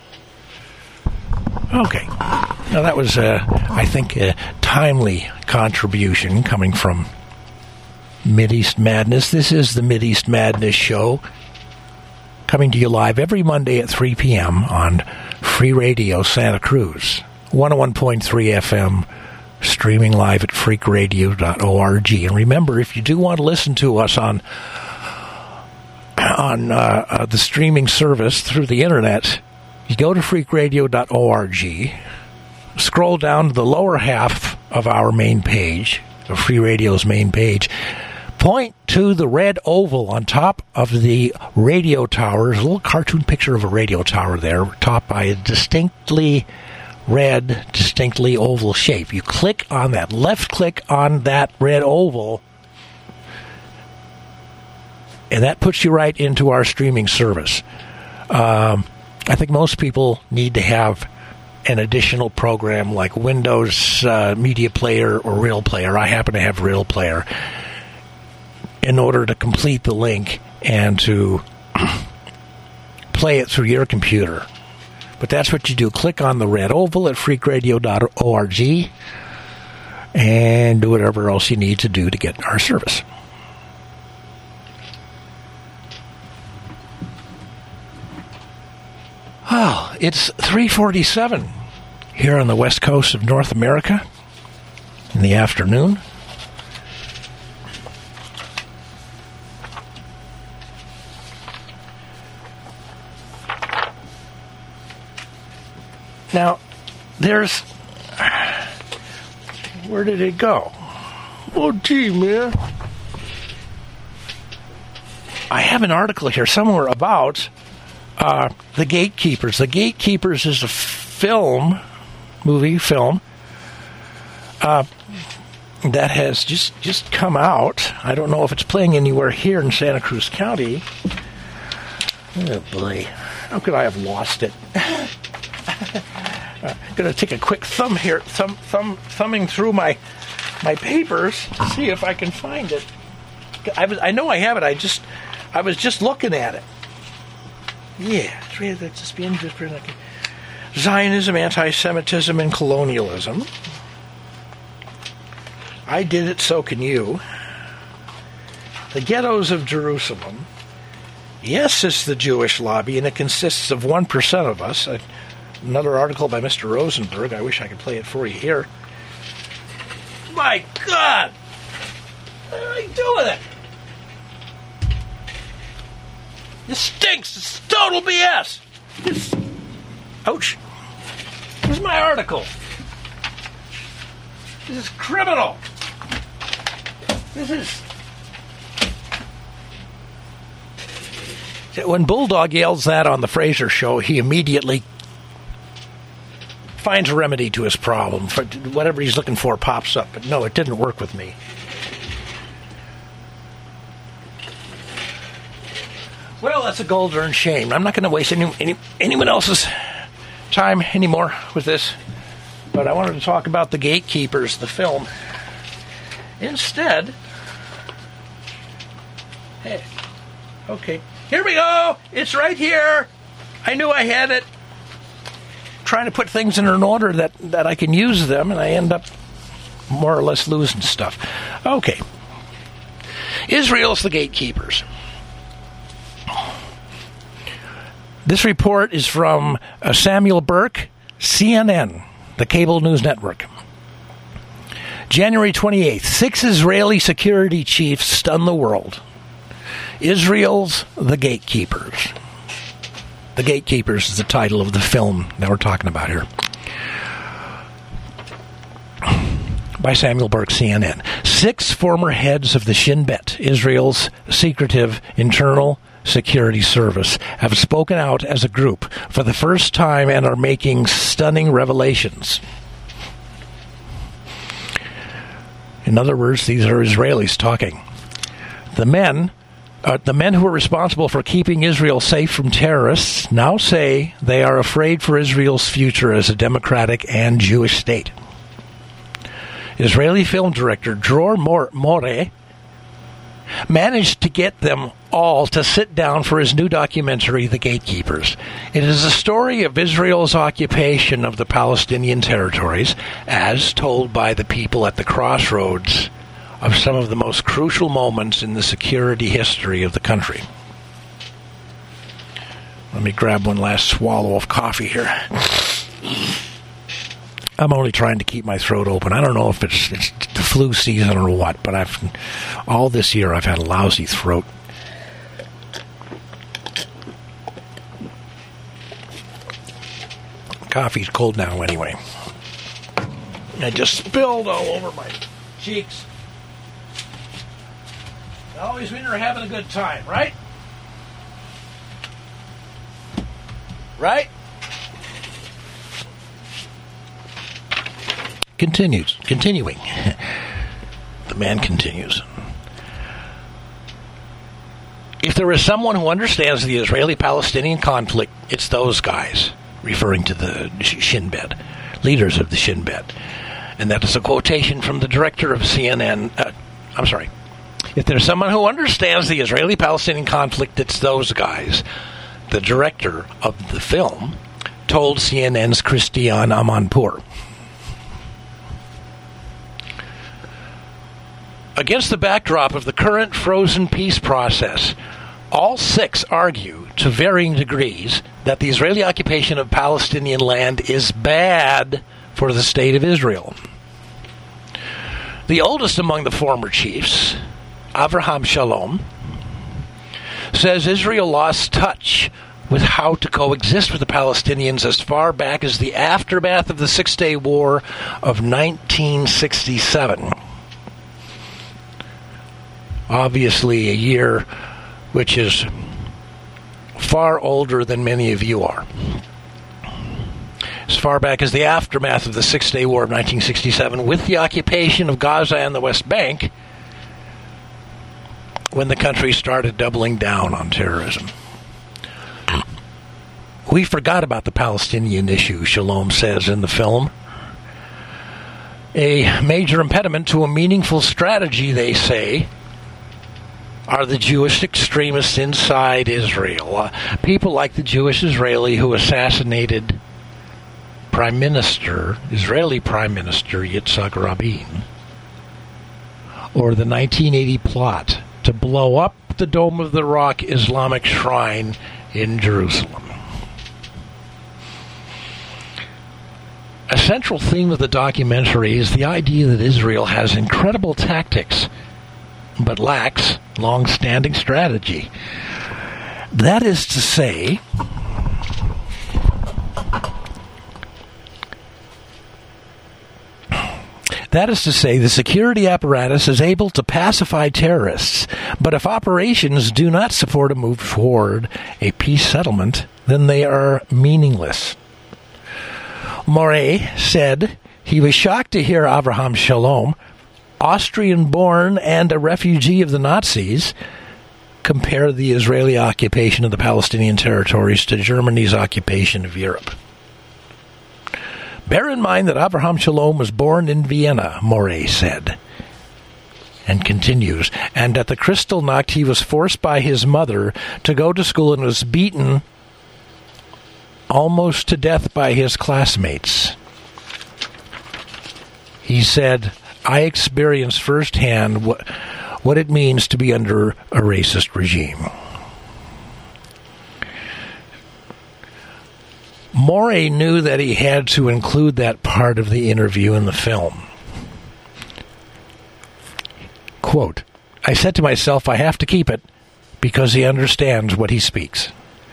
Okay. Now that was, uh, I think, a timely contribution coming from Mideast Madness. This is the Mideast Madness Show, coming to you live every Monday at three p.m. on Free Radio Santa Cruz, one oh one point three F M, streaming live at freak radio dot org. And remember, if you do want to listen to us on on uh, uh, the streaming service through the internet, you go to freak radio dot org, scroll down to the lower half of our main page, of Free Radio's main page, point to the red oval on top of the radio tower. There's a little cartoon picture of a radio tower there, topped by a distinctly red, distinctly oval shape. You click on that, left click on that red oval, and that puts you right into our streaming service. Um, I think most people need to have an additional program like Windows uh, Media Player or Real Player. I happen to have Real Player in order to complete the link and to play it through your computer. But that's what you do. Click on the red oval at freak radio dot org and do whatever else you need to do to get our service. Well, it's three forty-seven here on the west coast of North America in the afternoon. Now, there's... Where did it go? Oh, gee, man. I have an article here somewhere about uh, The Gatekeepers. The Gatekeepers is a film, movie, film, uh, that has just, just come out. I don't know if it's playing anywhere here in Santa Cruz County. Oh, boy. How could I have lost it? I'm going to take a quick thumb here, thumb, thumb, thumbing through my my papers to see if I can find it. I was, I know I have it. I just, I was just looking at it. Yeah, it's really that's just being different. Zionism, anti-Semitism, and colonialism. I did it, so can you. The ghettos of Jerusalem. Yes, it's the Jewish lobby, and it consists of one percent of us. I, Another article by Mister Rosenberg. I wish I could play it for you here. My God! What are I doing it? This stinks. It's total B S. This... Ouch. Here's my article. This is criminal. This is... When Bulldog yells that on the Fraser show, he immediately finds a remedy to his problem. For whatever he's looking for pops up. But no, it didn't work with me. Well, that's a gold-earned shame. I'm not going to waste any, any anyone else's time anymore with this. But I wanted to talk about The Gatekeepers, the film. Instead... Hey. Okay. Here we go! It's right here! I knew I had it. Trying to put things in an order that, that I can use them, and I end up more or less losing stuff. Okay. Israel's The Gatekeepers. This report is from uh, Samuel Burke, C N N, the cable news network. January twenty-eighth, six Israeli security chiefs stun the world. Israel's The Gatekeepers. The Gatekeepers is the title of the film that we're talking about here. By Samuel Burke, C N N. Six former heads of the Shin Bet, Israel's secretive internal security service, have spoken out as a group for the first time and are making stunning revelations. In other words, these are Israelis talking. The men... Uh, the men who are responsible for keeping Israel safe from terrorists now say they are afraid for Israel's future as a democratic and Jewish state. Israeli film director Dror More managed to get them all to sit down for his new documentary, The Gatekeepers. It is a story of Israel's occupation of the Palestinian territories, as told by the people at the crossroads of some of the most crucial moments in the security history of the country. Let me grab one last swallow of coffee here. I'm only trying to keep my throat open. I don't know if it's, it's the flu season or what, but I've all this year I've had a lousy throat. Coffee's cold now anyway. I just spilled all over my cheeks. Always when you're having a good time, right? Right? Continues. Continuing. The man continues. there is someone who understands the Israeli-Palestinian conflict, it's those guys, referring to the Shin Bet, leaders of the Shin Bet. And that is a quotation from the director of C N N. Uh, I'm sorry. If there's someone who understands the Israeli-Palestinian conflict, it's those guys. The director of the film told C N N's Christiane Amanpour. Against the backdrop of the current frozen peace process, all six argue to varying degrees that the Israeli occupation of Palestinian land is bad for the state of Israel. The oldest among the former chiefs, Avraham Shalom, says Israel lost touch with how to coexist with the Palestinians as far back as the aftermath of the Six-Day War of nineteen sixty-seven. Obviously a year which is far older than many of you are. As far back as the aftermath of the Six-Day War of nineteen sixty-seven, with the occupation of Gaza and the West Bank, when the country started doubling down on terrorism. We forgot about the Palestinian issue, Shalom says in the film. A major impediment to a meaningful strategy, they say, are the Jewish extremists inside Israel. Uh, people like the Jewish Israeli who assassinated Prime Minister, Israeli Prime Minister Yitzhak Rabin, or the nineteen eighty plot to blow up the Dome of the Rock Islamic Shrine in Jerusalem. A central theme of the documentary is the idea that Israel has incredible tactics, but lacks long-standing strategy. That is to say, That is to say, the security apparatus is able to pacify terrorists, but if operations do not support a move toward a peace settlement, then they are meaningless. Morey said he was shocked to hear Avraham Shalom, Austrian-born and a refugee of the Nazis, compare the Israeli occupation of the Palestinian territories to Germany's occupation of Europe. Bear in mind that Avraham Shalom was born in Vienna, Morey said, and continues, and at the Kristallnacht he was forced by his mother to go to school and was beaten almost to death by his classmates. He said, I experienced firsthand what, what it means to be under a racist regime. Morey knew that he had to include that part of the interview in the film. Quote, I said to myself, I have to keep it because he understands what he speaks.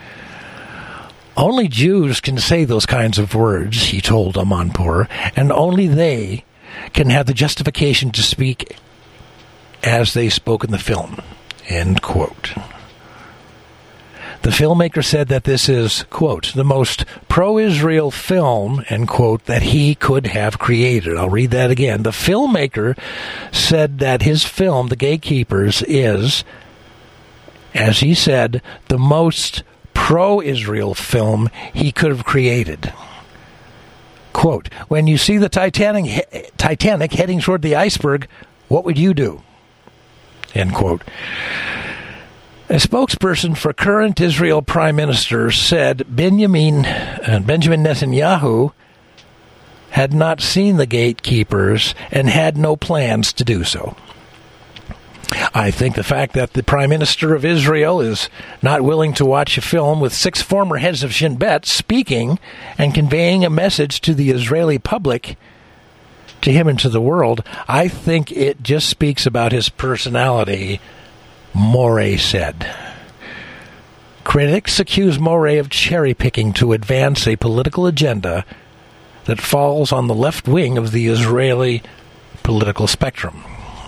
Only Jews can say those kinds of words, he told Amanpour, and only they can have the justification to speak as they spoke in the film. End quote. The filmmaker said that this is, quote, the most pro-Israel film, end quote, that he could have created. I'll read that again. The filmmaker said that his film, The Gatekeepers, is, as he said, the most pro-Israel film he could have created. Quote, when you see the Titanic, Titanic heading toward the iceberg, what would you do? End quote. A spokesperson for current Israel Prime Minister said Benjamin, uh, Benjamin Netanyahu had not seen The Gatekeepers and had no plans to do so. I think the fact that the Prime Minister of Israel is not willing to watch a film with six former heads of Shin Bet speaking and conveying a message to the Israeli public, to him and to the world, I think it just speaks about his personality, Morey said. Critics accuse Morey of cherry-picking to advance a political agenda that falls on the left wing of the Israeli political spectrum.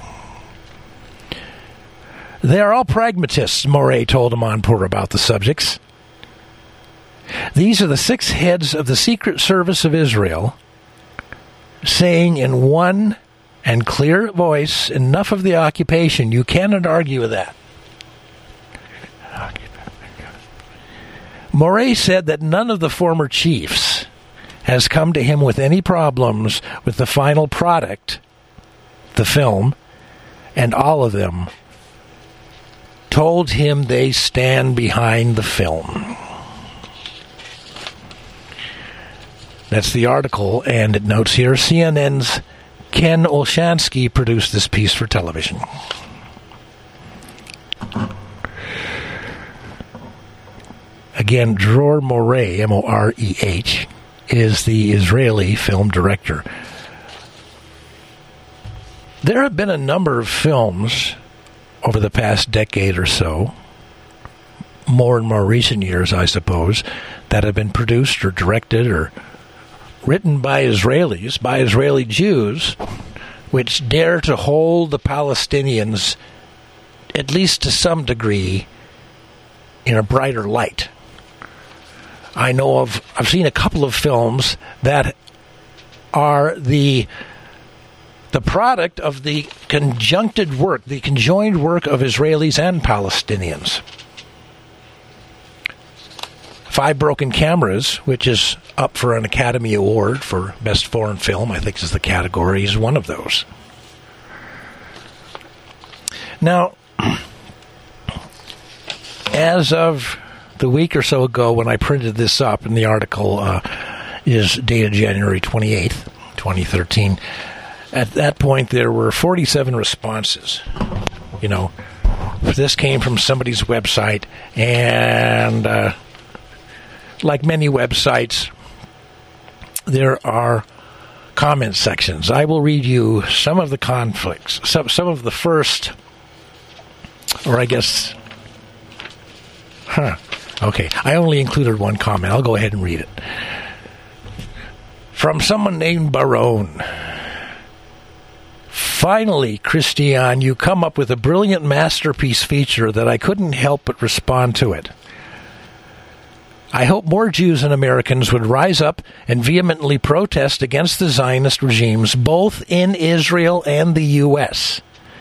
They are all pragmatists, Morey told Amanpour about the subjects. These are the six heads of the Secret Service of Israel saying in one and clear voice, enough of the occupation. You cannot argue with that. Moray said that none of the former chiefs has come to him with any problems with the final product, the film, and all of them told him they stand behind the film. That's the article, and it notes here, C N N's Ken Olshansky produced this piece for television. Again, Dror Moray, M O R E H, is the Israeli film director. There have been a number of films over the past decade or so, more and more recent years, I suppose, that have been produced or directed or written by Israelis, by Israeli Jews, which dare to hold the Palestinians, at least to some degree, in a brighter light. I know of, I've seen a couple of films that are the the product of the conjuncted work, the conjoined work of Israelis and Palestinians. Five Broken Cameras, which is up for an Academy Award for Best Foreign Film, I think is the category, is one of those. Now, as of the week or so ago when I printed this up, and the article uh, is dated January twenty-eighth, twenty thirteen, at that point there were forty-seven responses. You know, this came from somebody's website, and uh, like many websites, there are comment sections. I will read you some of the conflicts, some, some of the first, or I guess, huh, okay, I only included one comment. I'll go ahead and read it. From someone named Barone. Finally, Christian, you come up with a brilliant masterpiece feature that I couldn't help but respond to it. I hope more Jews and Americans would rise up and vehemently protest against the Zionist regimes, both in Israel and the U S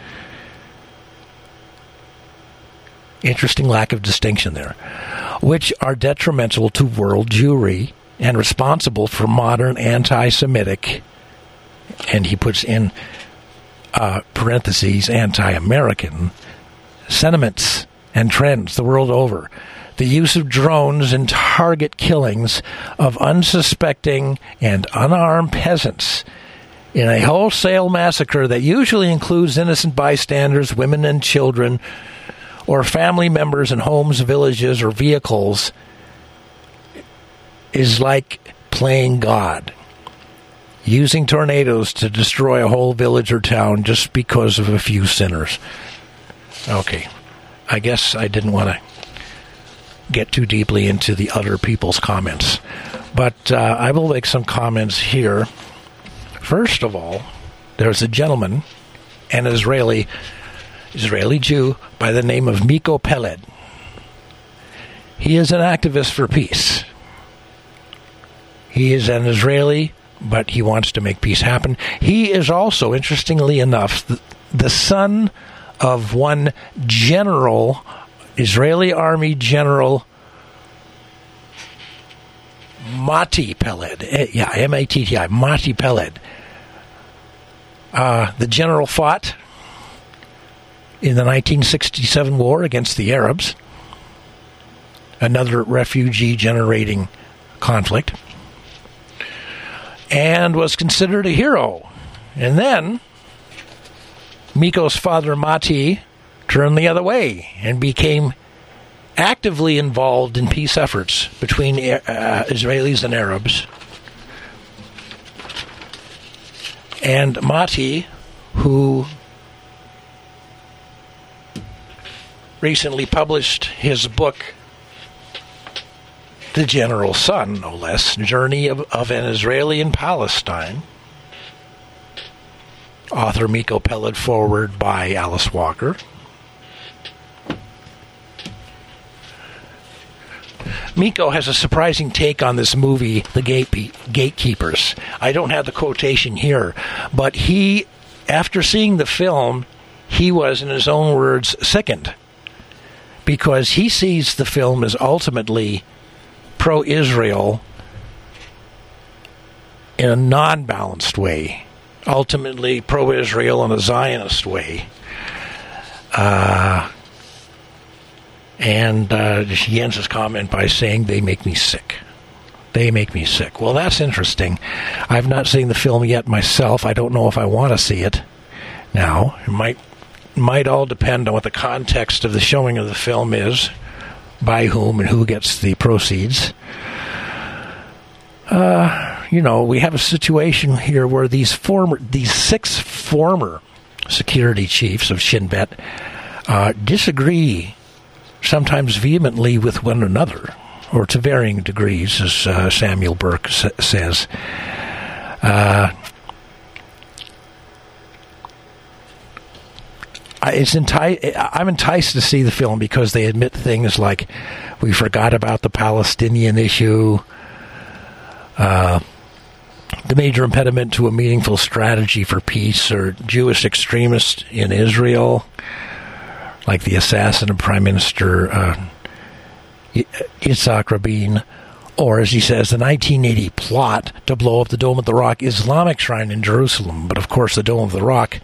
Interesting lack of distinction there. Which are detrimental to world Jewry and responsible for modern anti-Semitic, and he puts in uh, parentheses, anti-American sentiments and trends the world over. The use of drones in target killings of unsuspecting and unarmed peasants in a wholesale massacre that usually includes innocent bystanders, women and children, or family members in homes, villages, or vehicles is like playing God. Using tornadoes to destroy a whole village or town just because of a few sinners. Okay, I guess I didn't want to get too deeply into the other people's comments. But uh, I will make some comments here. First of all, there's a gentleman, an Israeli Israeli Jew by the name of Miko Peled. He is an activist for peace. He is an Israeli, but he wants to make peace happen. He is also, interestingly enough, the, the son of one general, Israeli Army General Mati Peled. Yeah, M A T T I, Mati Peled. Uh, the general fought in the nineteen sixty-seven war against the Arabs, another refugee-generating conflict, and was considered a hero. And then Miko's father, Mati, turned the other way and became actively involved in peace efforts between uh, Israelis and Arabs. And Mati, who recently published his book, The General's Son, no less, Journey of, of an Israeli in Palestine. Author Miko Peled, forward by Alice Walker. Miko has a surprising take on this movie, The Gate- Gatekeepers. I don't have the quotation here, but he, after seeing the film, he was, in his own words, sickened because he sees the film as ultimately pro-Israel in a non-balanced way, ultimately pro-Israel in a Zionist way. Uh, and uh, he ends his comment by saying, they make me sick. They make me sick. Well, that's interesting. I've not seen the film yet myself. I don't know if I want to see it now. It might might all depend on what the context of the showing of the film is, by whom and who gets the proceeds. Uh, you know, we have a situation here where these former, these six former security chiefs of Shin Bet uh, disagree sometimes vehemently with one another, or to varying degrees, as uh, Samuel Burke sa- says. Uh, it's enti- I'm enticed to see the film because they admit things like, we forgot about the Palestinian issue, uh, the major impediment to a meaningful strategy for peace, or Jewish extremists in Israel, like the assassin of Prime Minister uh, Yitzhak Rabin, or, as he says, the nineteen eighty plot to blow up the Dome of the Rock Islamic shrine in Jerusalem. But, of course, the Dome of the Rock,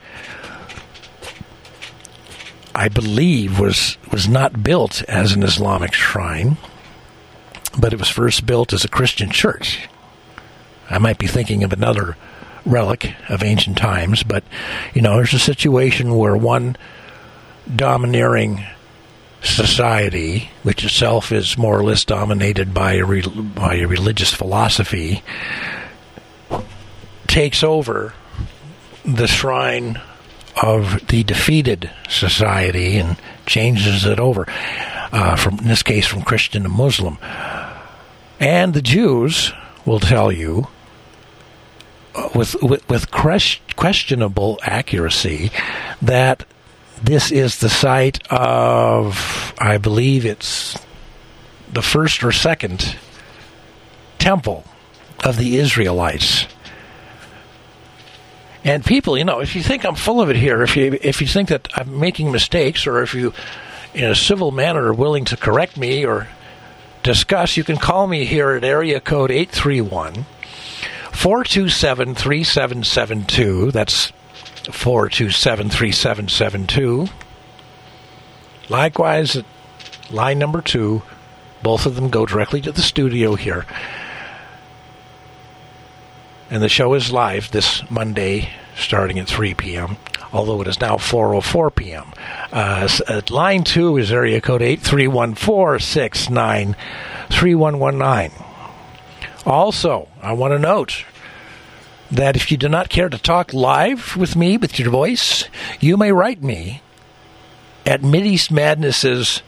I believe, was, was not built as an Islamic shrine, but it was first built as a Christian church. I might be thinking of another relic of ancient times, but, you know, there's a situation where one domineering society, which itself is more or less dominated by a, re- by a religious philosophy, takes over the shrine of the defeated society and changes it over, uh, from in this case from Christian to Muslim. And the Jews will tell you, uh, with, with, with questionable accuracy, that this is the site of, I believe it's the first or second temple of the Israelites. And people, you know, if you think I'm full of it here, if you if you think that I'm making mistakes, or if you, in a civil manner, are willing to correct me or discuss, you can call me here at area code eight three one, four two seven, three seven seven two. That's four two seven, three seven seven two. Likewise, at line number two, both of them go directly to the studio here. And the show is live this Monday, starting at three p.m., although it is now four oh four p.m. Uh, at line two is area code eight three one, four six nine, three one one nine. Also, I want to note that if you do not care to talk live with me with your voice, you may write me at Mideast Madness's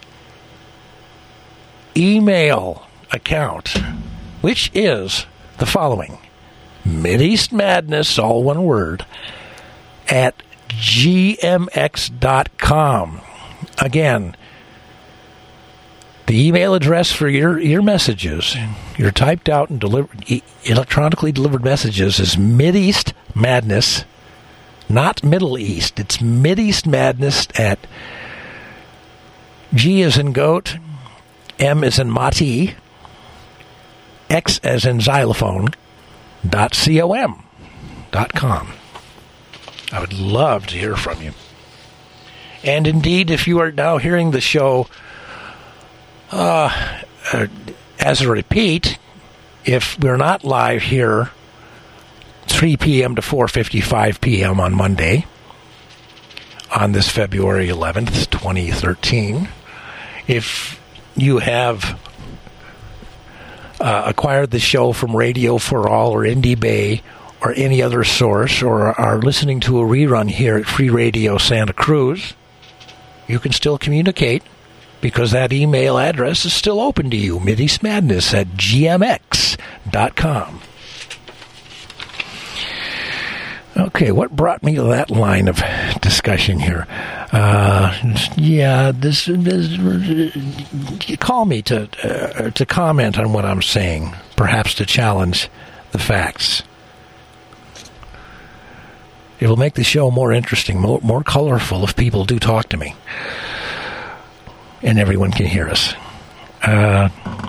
email account, which is the following: Mideast Madness, all one word, at g m x dot com. Again, the email address for your, your messages, your typed out and delivered, e- electronically delivered messages, is Mideast Madness, not Middle East. It's Mideast Madness at G as in goat, M as in Mati, X as in xylophone, dot com. Dot com. I would love to hear from you. And indeed, if you are now hearing the show uh, uh, as a repeat, if we're not live here three p.m. to four fifty-five p.m. on Monday, on this February eleventh, twenty thirteen, if you have Uh, acquired the show from Radio for All or Indie Bay or any other source, or are listening to a rerun here at Free Radio Santa Cruz, you can still communicate, because that email address is still open to you, Mideast Madness at g m x dot com. Okay, what brought me to that line of discussion here? Uh, yeah, this, this. Call me to uh, to comment on what I'm saying, perhaps to challenge the facts. It will make the show more interesting, more, more colorful if people do talk to me. and everyone can hear us. Uh,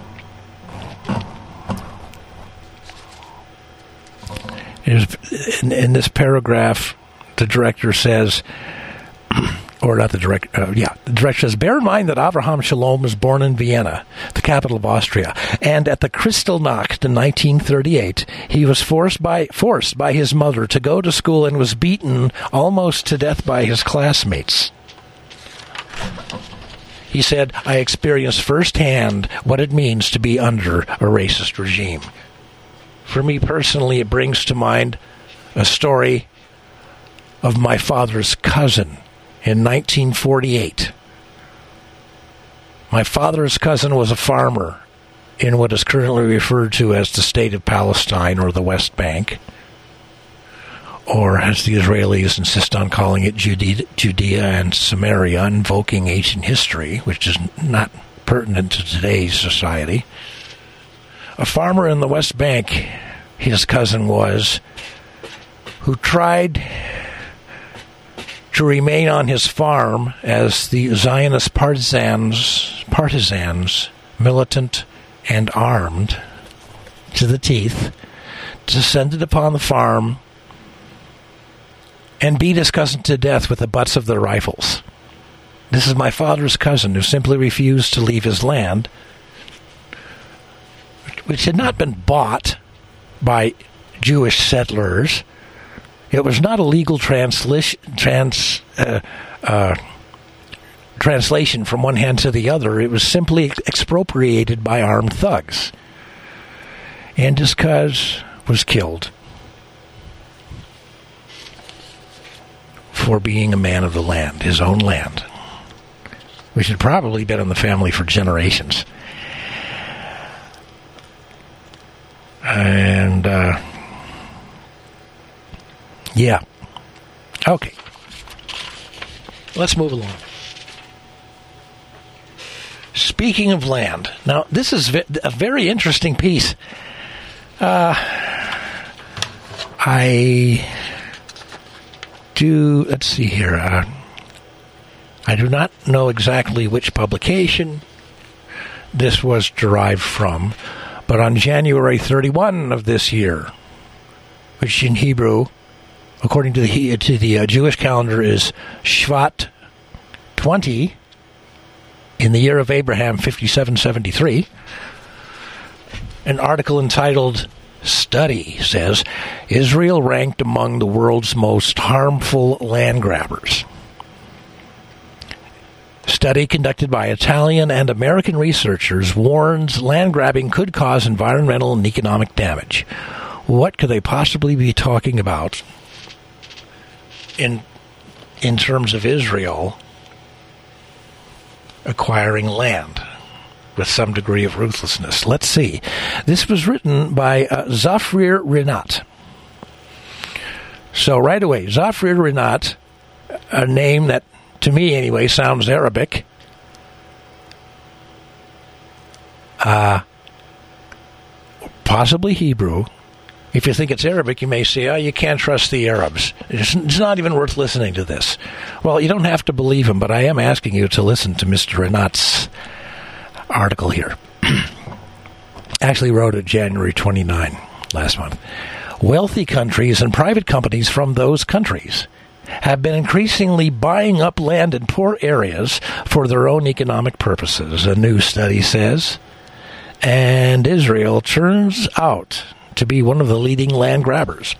in, in this paragraph, the director says, or not the director, uh, yeah, the director says, bear in mind that Avraham Shalom was born in Vienna, the capital of Austria, and at the Kristallnacht in nineteen thirty-eight, he was forced by forced by his mother to go to school and was beaten almost to death by his classmates. He said, I experienced firsthand what it means to be under a racist regime. For me personally, it brings to mind a story of my father's cousin in nineteen forty-eight. My father's cousin was a farmer in what is currently referred to as the State of Palestine or the West Bank, or as the Israelis insist on calling it, Judea, Judea and Samaria, invoking ancient history, which is not pertinent to today's society. A farmer in the West Bank, his cousin was, who tried to remain on his farm as the Zionist partisans, partisans, militant and armed to the teeth, descended upon the farm and beat his cousin to death with the butts of their rifles. This is my father's cousin who simply refused to leave his land, which had not been bought by Jewish settlers. It was not a legal transli- trans, uh, uh, translation from one hand to the other. It was simply expropriated by armed thugs. And his cousin was killed for being a man of the land, his own land, which had probably been in the family for generations. And, uh, yeah. Okay. Let's move along. Speaking of land, now this is a very interesting piece. Uh, I do, let's see here. Uh, I do not know exactly which publication this was derived from, but on January thirty-first of this year, which in Hebrew, according to the to the uh, Jewish calendar, is Shvat twenty, in the year of Abraham, fifty-seven seventy-three, an article entitled Study says, Israel ranked among the world's most harmful land grabbers. Study conducted by Italian and American researchers warns land grabbing could cause environmental and economic damage. What could they possibly be talking about in in terms of Israel acquiring land with some degree of ruthlessness? Let's see. This was written by uh, Zafrir Rinat. So right away, Zafrir Rinat, a name that, to me anyway, sounds Arabic. Uh, possibly Hebrew. If you think it's Arabic, you may say, oh, you can't trust the Arabs. It's, it's not even worth listening to this. Well, you don't have to believe him, but I am asking you to listen to Mister Rinat's article here. Actually wrote it January twenty-ninth, last month. Wealthy countries and private companies from those countries have been increasingly buying up land in poor areas for their own economic purposes, a new study says. And Israel turns out to be one of the leading land grabbers.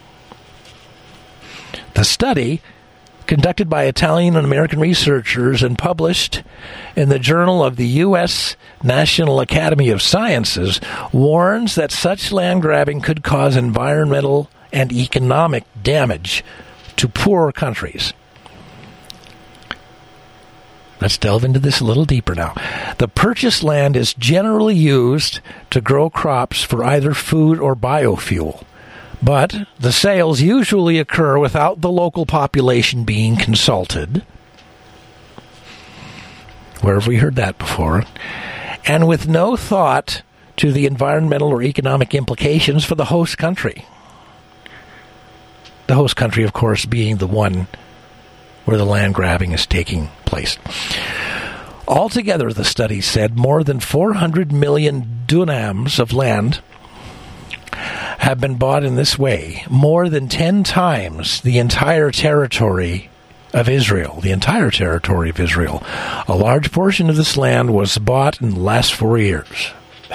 The study, conducted by Italian and American researchers and published in the Journal of the U S National Academy of Sciences, warns that such land grabbing could cause environmental and economic damage to poorer countries. Let's delve into this a little deeper now. The purchased land is generally used to grow crops for either food or biofuel, but the sales usually occur without the local population being consulted. Where have we heard that before? And with no thought to the environmental or economic implications for the host country. The host country, of course, being the one where the land grabbing is taking place. Altogether, the study said, more than four hundred million dunams of land have been bought in this way, more than ten times the entire territory of Israel. The entire territory of Israel. A large portion of this land was bought in the last four years.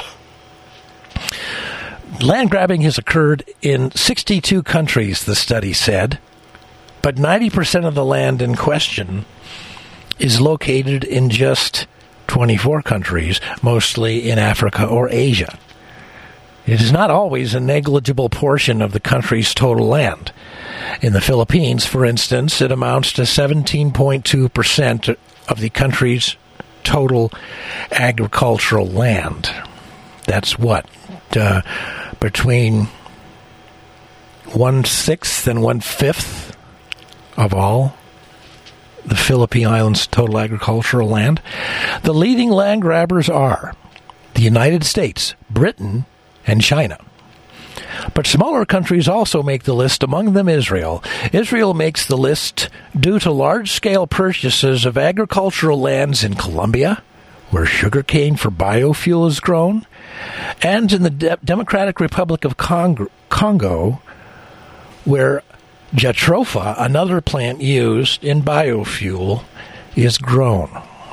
Land grabbing has occurred in sixty-two countries, the study said, but ninety percent of the land in question is located in just twenty-four countries, mostly in Africa or Asia. It is not always a negligible portion of the country's total land. In the Philippines, for instance, it amounts to seventeen point two percent of the country's total agricultural land. That's what? Uh, between one-sixth and one-fifth of all the Philippine Islands' total agricultural land. The leading land grabbers are the United States, Britain, and China. But smaller countries also make the list, among them Israel. Israel makes the list due to large-scale purchases of agricultural lands in Colombia, where sugarcane for biofuel is grown, and in the De- Democratic Republic of Cong- Congo, where jatropha, another plant used in biofuel, is grown.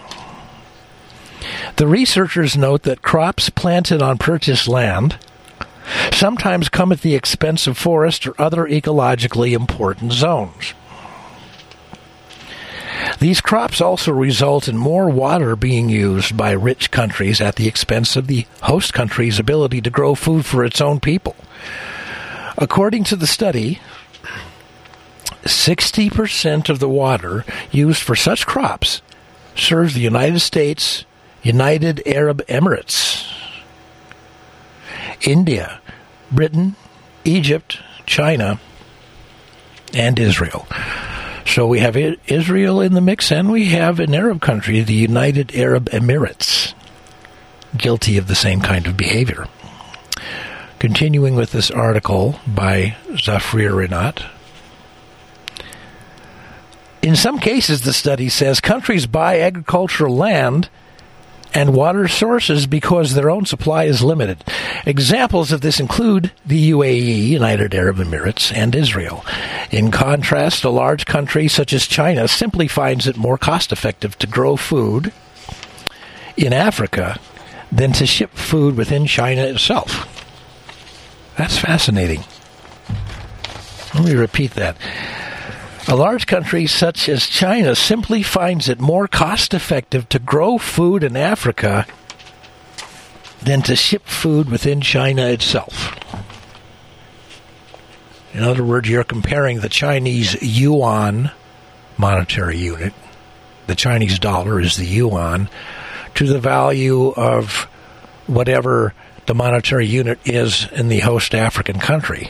The researchers note that crops planted on purchased land sometimes come at the expense of forest or other ecologically important zones. These crops also result in more water being used by rich countries at the expense of the host country's ability to grow food for its own people. According to the study, sixty percent of the water used for such crops serves the United States, United Arab Emirates, India, Britain, Egypt, China, and Israel. So we have Israel in the mix, and we have an Arab country, the United Arab Emirates, guilty of the same kind of behavior. Continuing with this article by Zafrir Rinat. In some cases, the study says, countries buy agricultural land and water sources because their own supply is limited. Examples of this include the U A E, United Arab Emirates, and Israel. In contrast, a large country such as China simply finds it more cost-effective to grow food in Africa than to ship food within China itself. That's fascinating. Let me repeat that. A large country such as China simply finds it more cost-effective to grow food in Africa than to ship food within China itself. In other words, you're comparing the Chinese yuan monetary unit, the Chinese dollar is the yuan, to the value of whatever the monetary unit is in the host African country.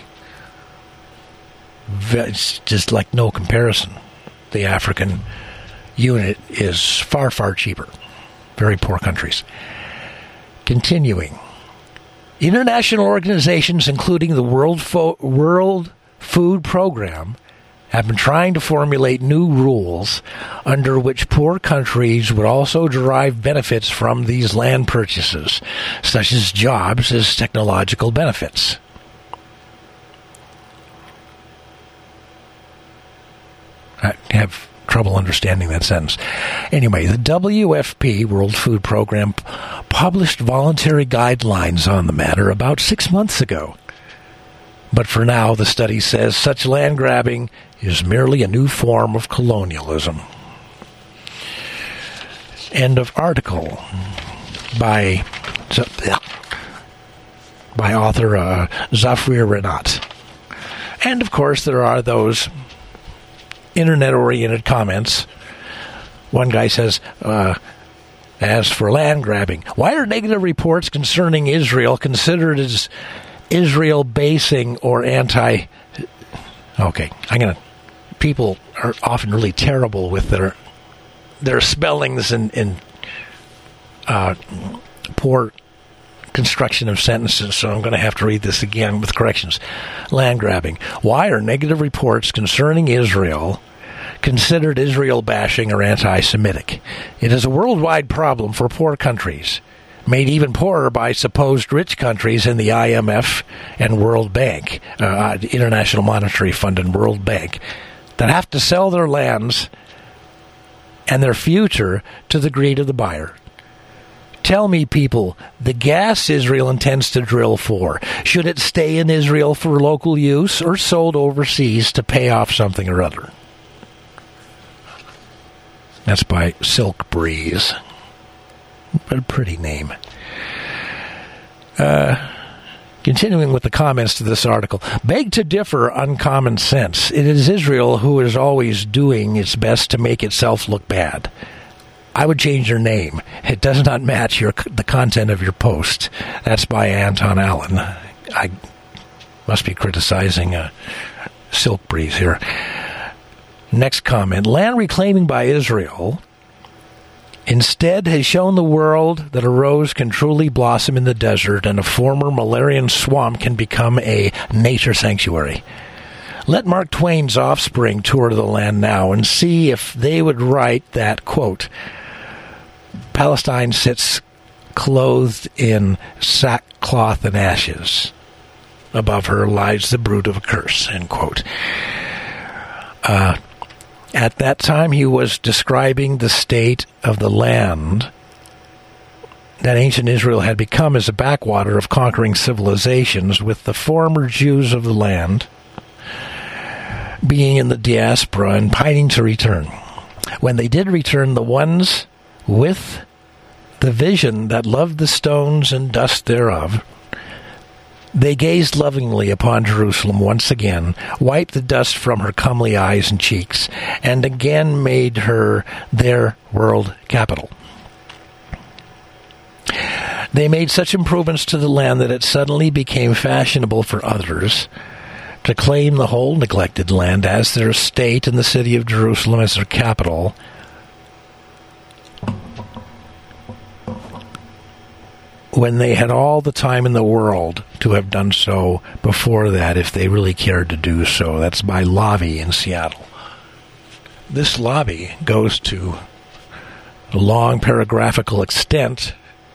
It's just like no comparison. The African unit is far, far cheaper. Very poor countries. Continuing. International organizations, including the World, Fo- World Food Program, have been trying to formulate new rules under which poor countries would also derive benefits from these land purchases, such as jobs as technological benefits. I have trouble understanding that sentence. Anyway, the W F P, World Food Program, published voluntary guidelines on the matter about six months ago. But for now, the study says such land grabbing is merely a new form of colonialism. End of article by by author uh, Zafrir Rinat. And of course, there are those internet-oriented comments. One guy says, uh, as for land grabbing, why are negative reports concerning Israel considered as Israel basing or anti... Okay, I'm going to... People are often really terrible with their their spellings and, and uh, poor construction of sentences, so I'm going to have to read this again with corrections. Land grabbing. Why are negative reports concerning Israel considered Israel bashing or anti-Semitic. It is a worldwide problem for poor countries, made even poorer by supposed rich countries in the I M F and World Bank, uh, International Monetary Fund and World Bank, that have to sell their lands and their future to the greed of the buyer. Tell me, people, the gas Israel intends to drill for, should it stay in Israel for local use or sold overseas to pay off something or other? That's by Silk Breeze. What a pretty name. Uh, continuing with the comments to this article. Beg to differ on common sense. It is Israel who is always doing its best to make itself look bad. I would change your name. It does not match your the content of your post. That's by Anton Allen. I must be criticizing uh, Silk Breeze here. Next comment. Land reclaiming by Israel instead has shown the world that a rose can truly blossom in the desert and a former malarian swamp can become a nature sanctuary. Let Mark Twain's offspring tour the land now and see if they would write that, quote, Palestine sits clothed in sackcloth and ashes. Above her lies the brood of a curse, end quote. Uh, at that time, he was describing the state of the land that ancient Israel had become as a backwater of conquering civilizations, with the former Jews of the land being in the diaspora and pining to return. When they did return, the ones with the vision that loved the stones and dust thereof, they gazed lovingly upon Jerusalem once again, wiped the dust from her comely eyes and cheeks, and again made her their world capital. They made such improvements to the land that it suddenly became fashionable for others to claim the whole neglected land as their state and the city of Jerusalem as their capital, when they had all the time in the world to have done so before that if they really cared to do so. That's by Lavi in Seattle. This lobby goes to a long paragraphical extent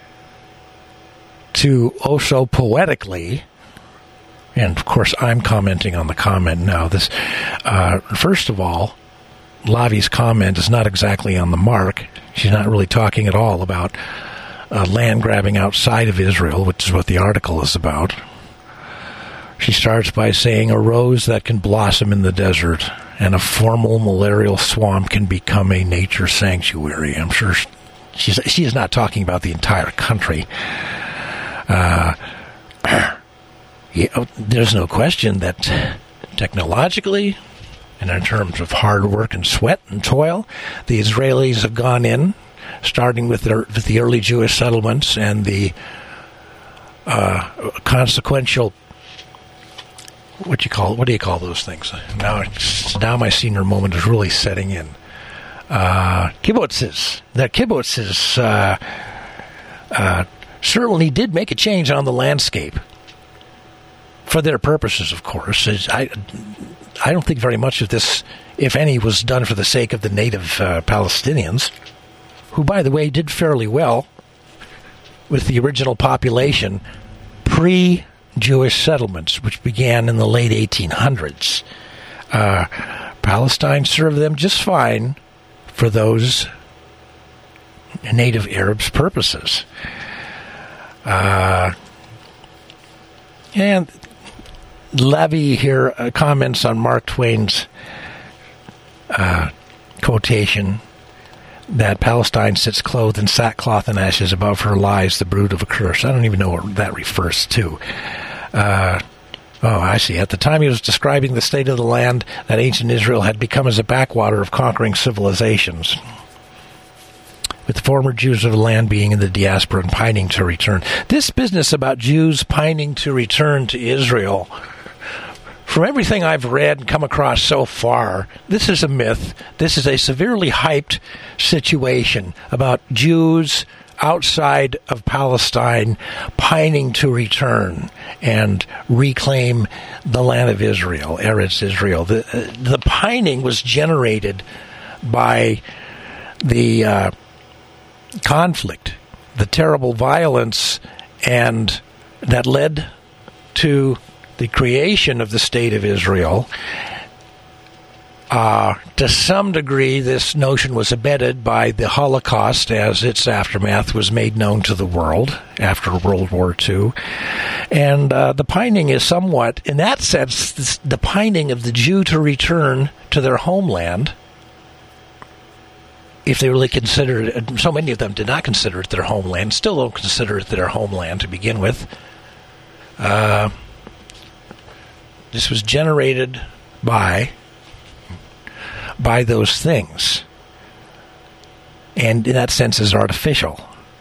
to also poetically, and of course I'm commenting on the comment now. This, uh, first of all, Lavi's comment is not exactly on the mark. She's not really talking at all about Uh, land grabbing outside of Israel, which is what the article is about. She starts by saying a rose that can blossom in the desert and a formal malarial swamp can become a nature sanctuary. I'm sure she's she is not talking about the entire country. Uh, yeah, there's no question that technologically and in terms of hard work and sweat and toil, the Israelis have gone in, starting with, their, with the early Jewish settlements and the uh, consequential, what you call what do you call those things? Now, it's, now my senior moment is really setting in. Uh, kibbutzes. The kibbutzes uh, uh, certainly did make a change on the landscape for their purposes, of course. I, I don't think very much of this, if any, was done for the sake of the native uh, Palestinians, who, by the way, did fairly well with the original population pre-Jewish settlements, which began in the late eighteen hundreds. Uh, Palestine served them just fine for those native Arabs' purposes. Uh, and Levy here uh, comments on Mark Twain's uh, quotation that Palestine sits clothed in sackcloth and ashes, above her lies the brood of a curse. I don't even know what that refers to. Uh, oh, I see. At the time he was describing the state of the land that ancient Israel had become as a backwater of conquering civilizations, with the former Jews of the land being in the diaspora and pining to return. This business about Jews pining to return to Israel, from everything I've read and come across so far, this is a myth. This is a severely hyped situation about Jews outside of Palestine pining to return and reclaim the land of Israel, Eretz Israel. The, the pining was generated by the uh, conflict, the terrible violence, and that led to the creation of the State of Israel. Uh, to some degree, this notion was abetted by the Holocaust as its aftermath was made known to the world after World War Two. And uh, the pining is somewhat, in that sense, this, the pining of the Jew to return to their homeland, if they really considered it. So many of them did not consider it their homeland, still don't consider it their homeland to begin with. Uh, this was generated by... by those things, and in that sense is artificial.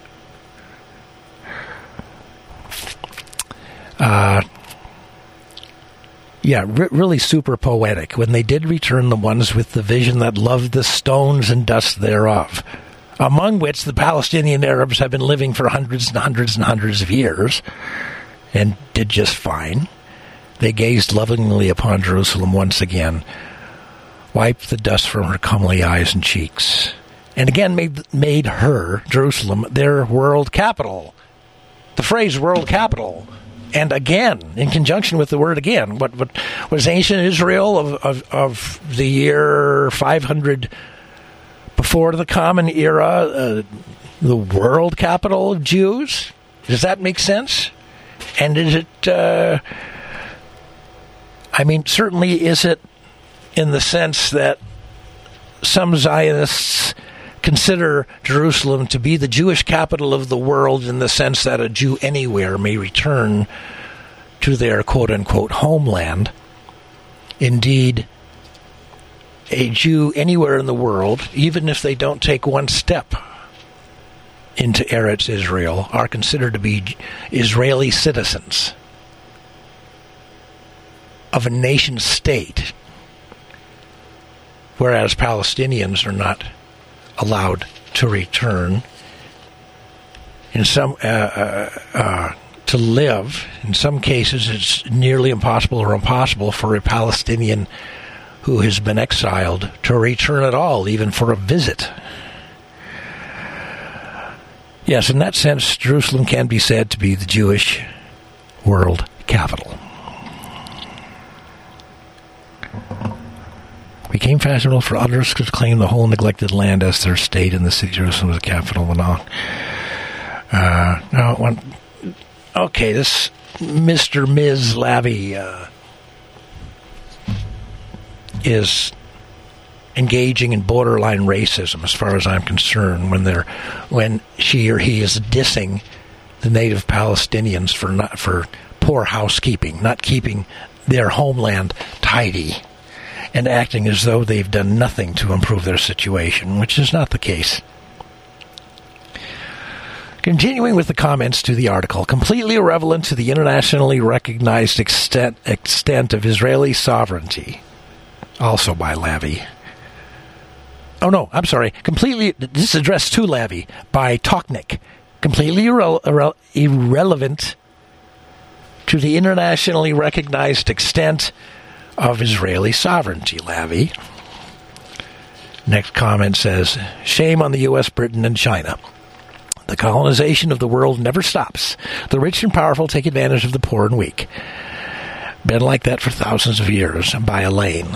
Uh, yeah, re- really super poetic. When they did return, the ones with the vision that loved the stones and dust thereof, among which the Palestinian Arabs have been living for hundreds and hundreds and hundreds of years, and did just fine. They gazed lovingly upon Jerusalem once again, wiped the dust from her comely eyes and cheeks, and again made made her, Jerusalem, their world capital. The phrase world capital, and again, in conjunction with the word again, what, what was ancient Israel of, of, of the year five hundred before the Common Era, uh, the world capital of Jews? Does that make sense? And is it, uh, I mean, certainly is it in the sense that some Zionists consider Jerusalem to be the Jewish capital of the world, in the sense that a Jew anywhere may return to their quote-unquote homeland. Indeed, a Jew anywhere in the world, even if they don't take one step into Eretz Israel, are considered to be Israeli citizens of a nation-state, whereas Palestinians are not allowed to return. In some, uh, uh, uh, to live, in some cases, it's nearly impossible or impossible for a Palestinian who has been exiled to return at all, even for a visit. Yes, in that sense, Jerusalem can be said to be the Jewish world capital. Became fashionable for others to claim the whole neglected land as their state, and the city of Jerusalem was the capital and all. Uh, now, one, okay, this Mister Miz Lavie uh, is engaging in borderline racism, as far as I'm concerned, when they're when she or he is dissing the native Palestinians for not for poor housekeeping, not keeping their homeland tidy, and acting as though they've done nothing to improve their situation, which is not the case. Continuing with the comments to the article, completely irrelevant to the internationally recognized extent, extent of Israeli sovereignty, also by Lavie. Oh no, I'm sorry, completely, this is addressed to Lavie, by Toknik. Completely irre- irre- irrelevant to the internationally recognized extent of Israeli sovereignty, Lavie. Next comment says, shame on the U S, Britain, and China. The colonization of the world never stops. The rich and powerful take advantage of the poor and weak. Been like that for thousands of years, by Elaine.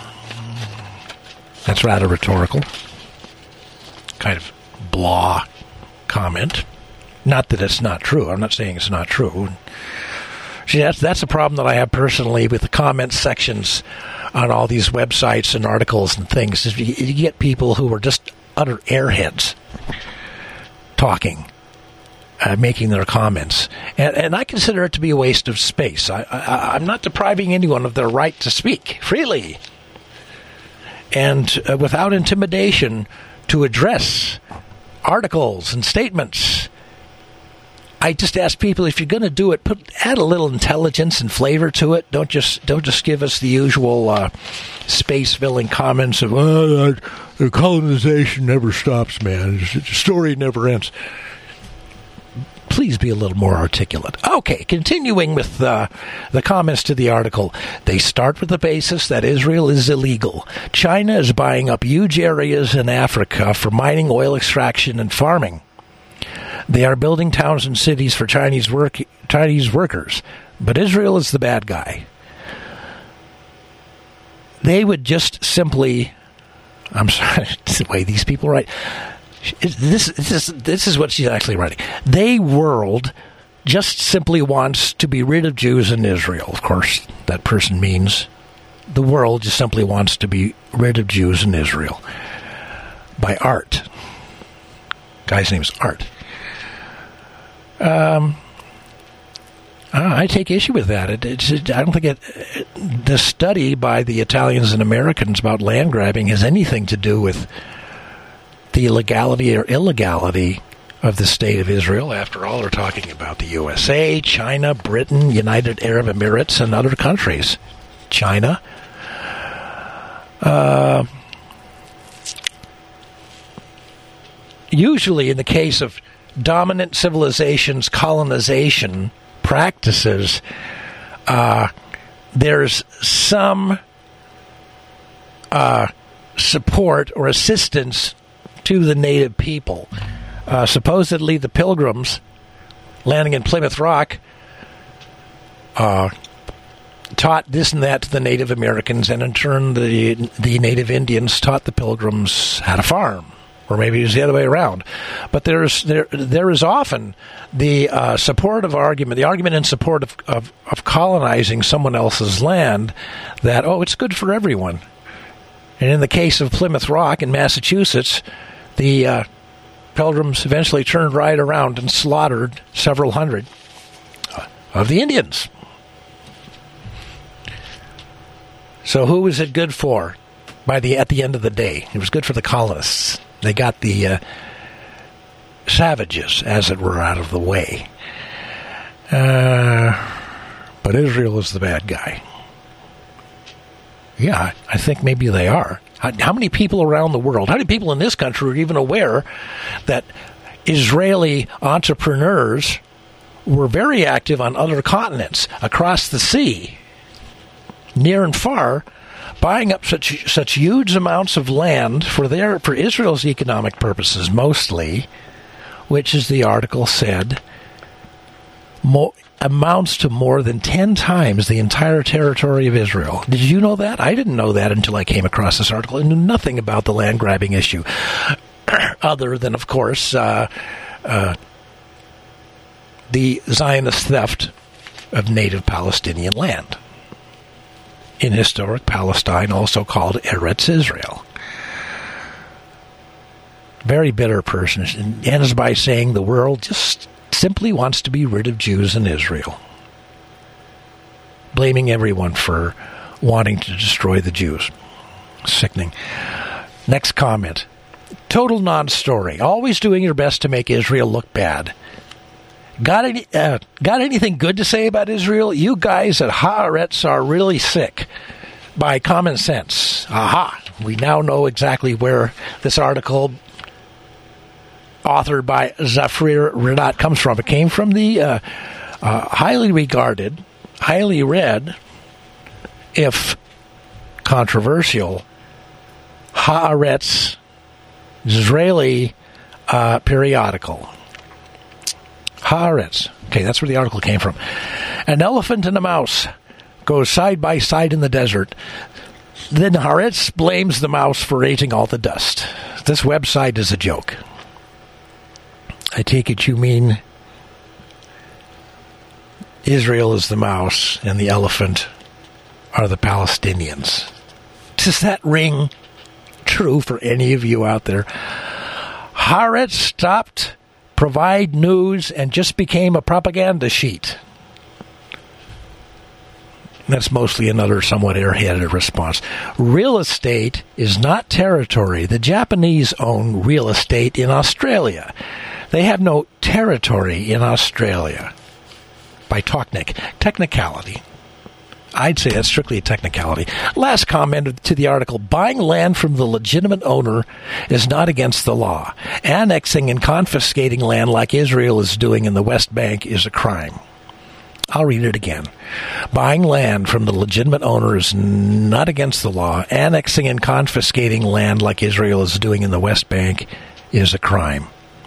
That's rather rhetorical. Kind of blah comment. Not that it's not true. I'm not saying it's not true. See, that's, that's a problem that I have personally with the comment sections on all these websites and articles and things. Is you, you get people who are just utter airheads talking, uh, making their comments. And, and I consider it to be a waste of space. I, I, I'm not depriving anyone of their right to speak freely and uh, without intimidation to address articles and statements. I just ask people, if you're going to do it, put add a little intelligence and flavor to it. Don't just don't just give us the usual uh, space-filling comments of, oh, the colonization never stops, man. The story never ends. Please be a little more articulate. Okay, continuing with uh, the comments to the article. They start with the basis that Israel is illegal. China is buying up huge areas in Africa for mining, oil extraction, and farming. They are building towns and cities for Chinese work, Chinese workers, but Israel is the bad guy. They would just simply, I'm sorry, the way these people write, this, this, this is what she's actually writing. They world just simply wants to be rid of Jews in Israel. Of course, that person means the world just simply wants to be rid of Jews in Israel. By Art. Guy's name's Art. Um, I take issue with that. It, it's, it, I don't think it, it, the study by the Italians and Americans about land grabbing has anything to do with the legality or illegality of the state of Israel. After all, they're talking about the U S A, China, Britain, United Arab Emirates, and other countries. China. Uh, usually in the case of dominant civilizations, colonization practices, uh, there's some uh, support or assistance to the native people. Uh, supposedly the Pilgrims landing in Plymouth Rock uh, taught this and that to the Native Americans, and in turn the the Native Indians taught the Pilgrims how to farm. Or maybe it's the other way around. But there's there there is often the uh, supportive argument, the argument in support of, of, of colonizing someone else's land, that, oh, it's good for everyone. And in the case of Plymouth Rock in Massachusetts, the uh, Pilgrims eventually turned right around and slaughtered several hundred of the Indians. So who was it good for by the at the end of the day? It was good for the colonists. They got the uh, savages, as it were, out of the way. Uh, but Israel is the bad guy. Yeah, I think maybe they are. How, how many people around the world, how many people in this country are even aware that Israeli entrepreneurs were very active on other continents, across the sea, near and far, buying up such such huge amounts of land for their for Israel's economic purposes, mostly, which, as the article said, mo- amounts to more than ten times the entire territory of Israel. Did you know that? I didn't know that until I came across this article. I knew nothing about the land grabbing issue, other than, of course, uh, uh, the Zionist theft of native Palestinian land in historic Palestine, also called Eretz Israel. Very bitter person. And ends by saying the world just simply wants to be rid of Jews in Israel. Blaming everyone for wanting to destroy the Jews. Sickening. Next comment. Total non-story. Always doing your best to make Israel look bad. Got any? Uh, got anything good to say about Israel? You guys at Haaretz are really sick. By common sense. Aha! We now know exactly where this article, authored by Zafrir Rinat, comes from. It came from the uh, uh, highly regarded, highly read, if controversial, Haaretz Israeli uh, periodical. Haaretz. Okay, that's where the article came from. An elephant and a mouse go side by side in the desert. Then Haaretz blames the mouse for raising all the dust. This website is a joke. I take it you mean Israel is the mouse and the elephant are the Palestinians. Does that ring true for any of you out there? Haaretz stopped provide news and just became a propaganda sheet. That's mostly another somewhat airheaded response. Real estate is not territory. The Japanese own real estate in Australia. They have no territory in Australia. By technic- technicality. I'd say that's strictly a technicality. Last comment to the article. Buying land from the legitimate owner is not against the law. Annexing and confiscating land like Israel is doing in the West Bank is a crime. I'll read it again. Buying land from the legitimate owner is not against the law. Annexing and confiscating land like Israel is doing in the West Bank is a crime.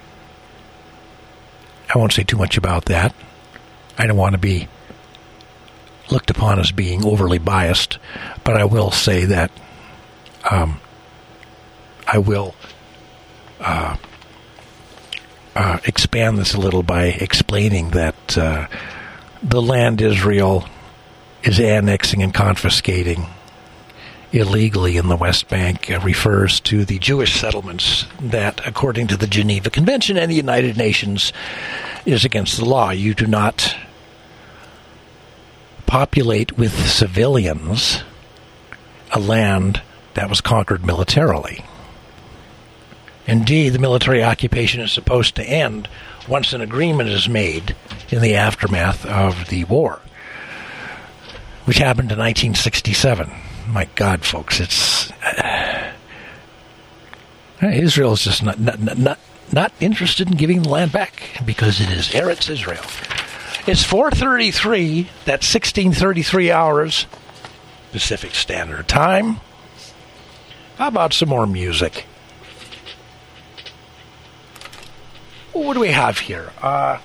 I won't say too much about that. I don't want to be looked upon as being overly biased, but I will say that um, I will uh, uh, expand this a little by explaining that uh, the land Israel is annexing and confiscating illegally in the West Bank uh, refers to the Jewish settlements that, according to the Geneva Convention and the United Nations, is against the law. You do not populate with civilians a land that was conquered militarily. Indeed, the military occupation is supposed to end once an agreement is made in the aftermath of the war, which happened in nineteen sixty-seven. My God, folks, it's uh, Israel is just not not, not not interested in giving the land back because it is Eretz Israel. It's four thirty-three, that's sixteen thirty-three hours Pacific Standard Time. How about some more music? Well, what do we have here? Uh,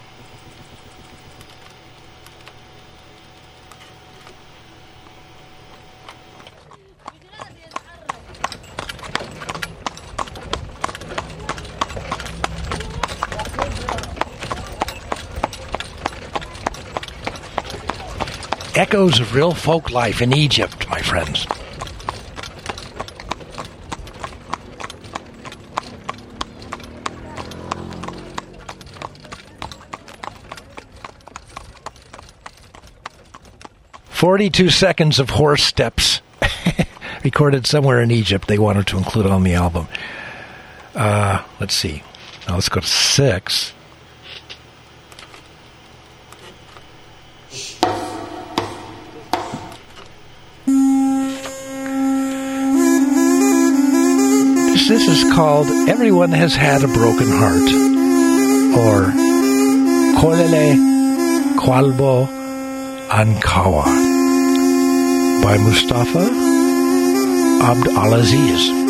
Echoes of real folk life in Egypt, my friends. Forty-two seconds of horse steps recorded somewhere in Egypt. They wanted to include on the album. Uh, let's see. Now let's go to six. This is called Everyone Has Had a Broken Heart, or Kolele Kwalbo Ankawa by Mustafa Abd al-Aziz.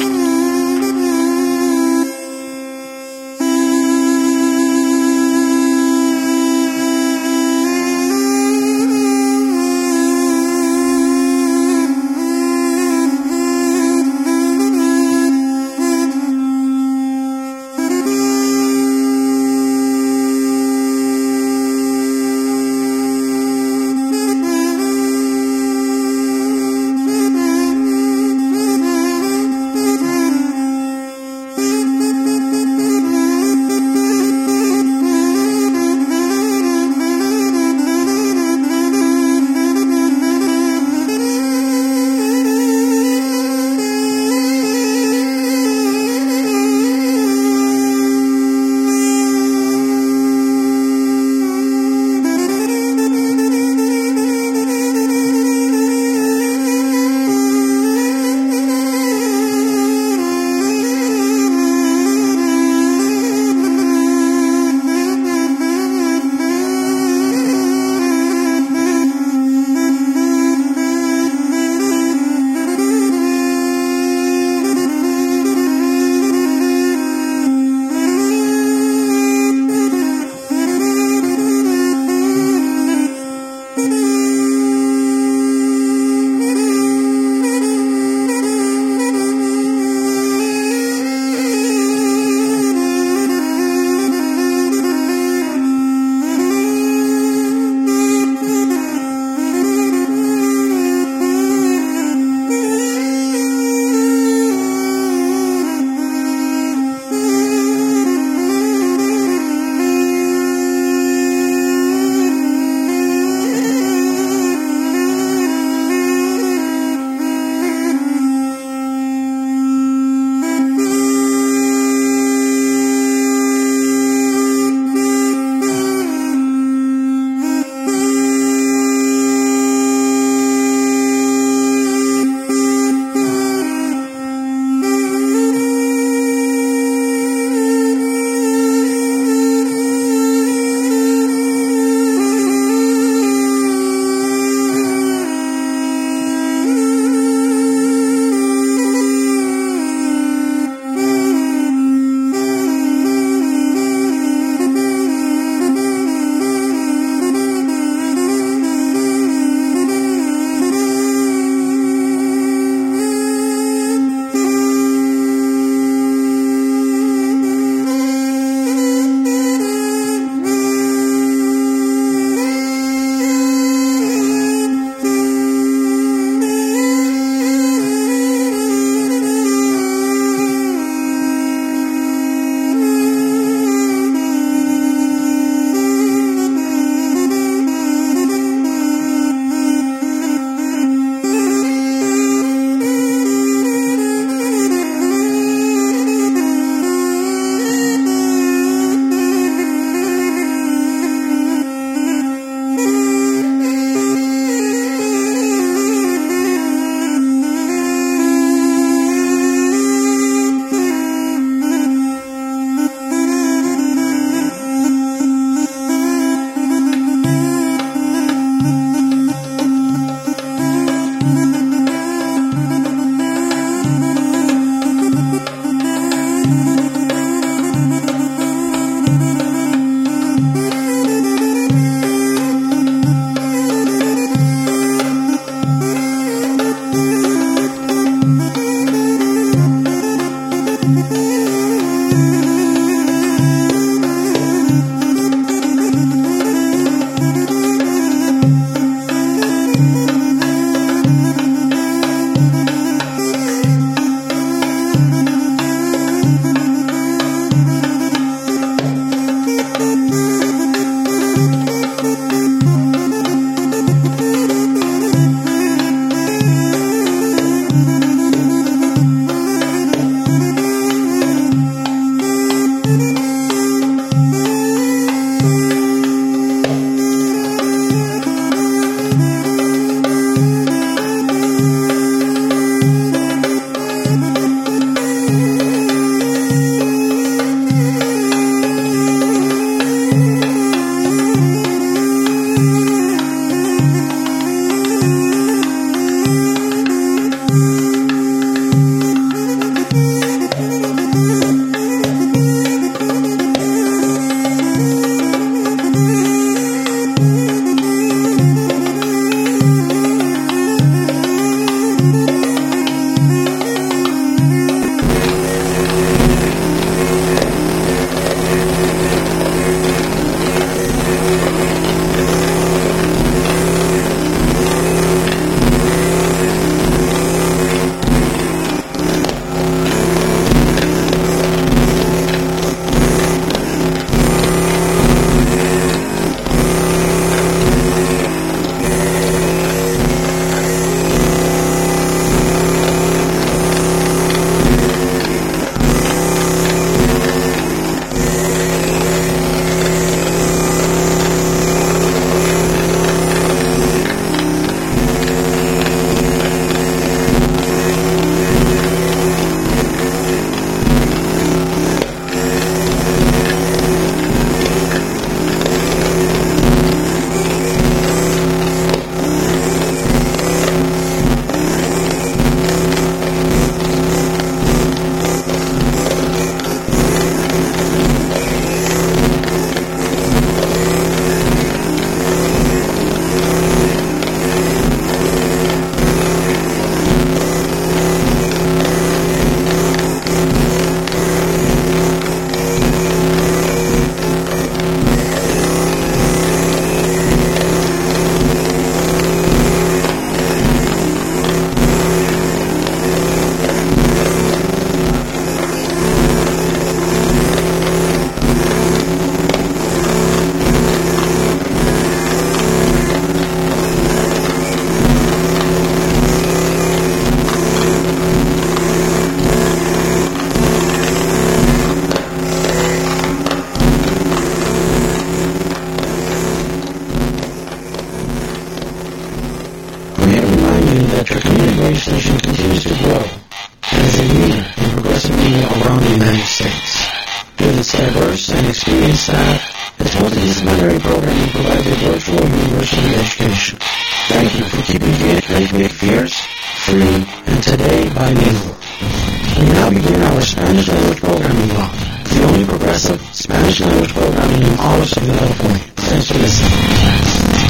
that your community radio station continues to grow and is a leader in progressive media around the United States. With its diverse and experienced staff, its multidisciplinary programming provides a virtual university education. Thank you for keeping V H Radio fierce, free, and today bilingual. We now begin our Spanish language programming block, the only progressive Spanish language programming in all of Southern California. Thanks for listening.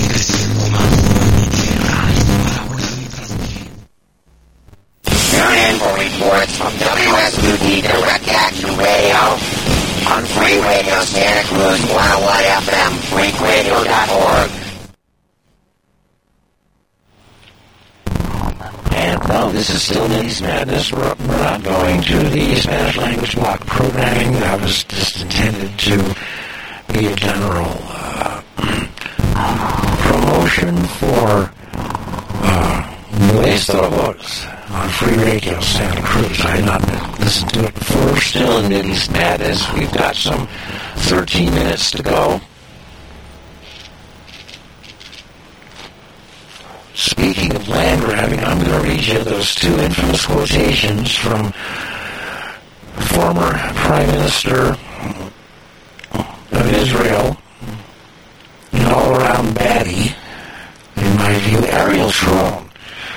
Tune in for reports from W S U D Direct Action Radio on Free Radio Santa Cruz one oh one F M, freak radio dot org. And no, this is still Nitty's Madness. We're, we're not going to the Spanish language block programming. That was just intended to be a general uh, promotion for uh, Nuestro Voz on Free Radio Santa Cruz. I had not listened to it before. Still in Nitty's Madness. We've got some thirteen minutes to go. Speaking of land grabbing, I'm going to read you those two infamous quotations from former Prime Minister of Israel, an all-around baddie, in my view, Ariel Sharon.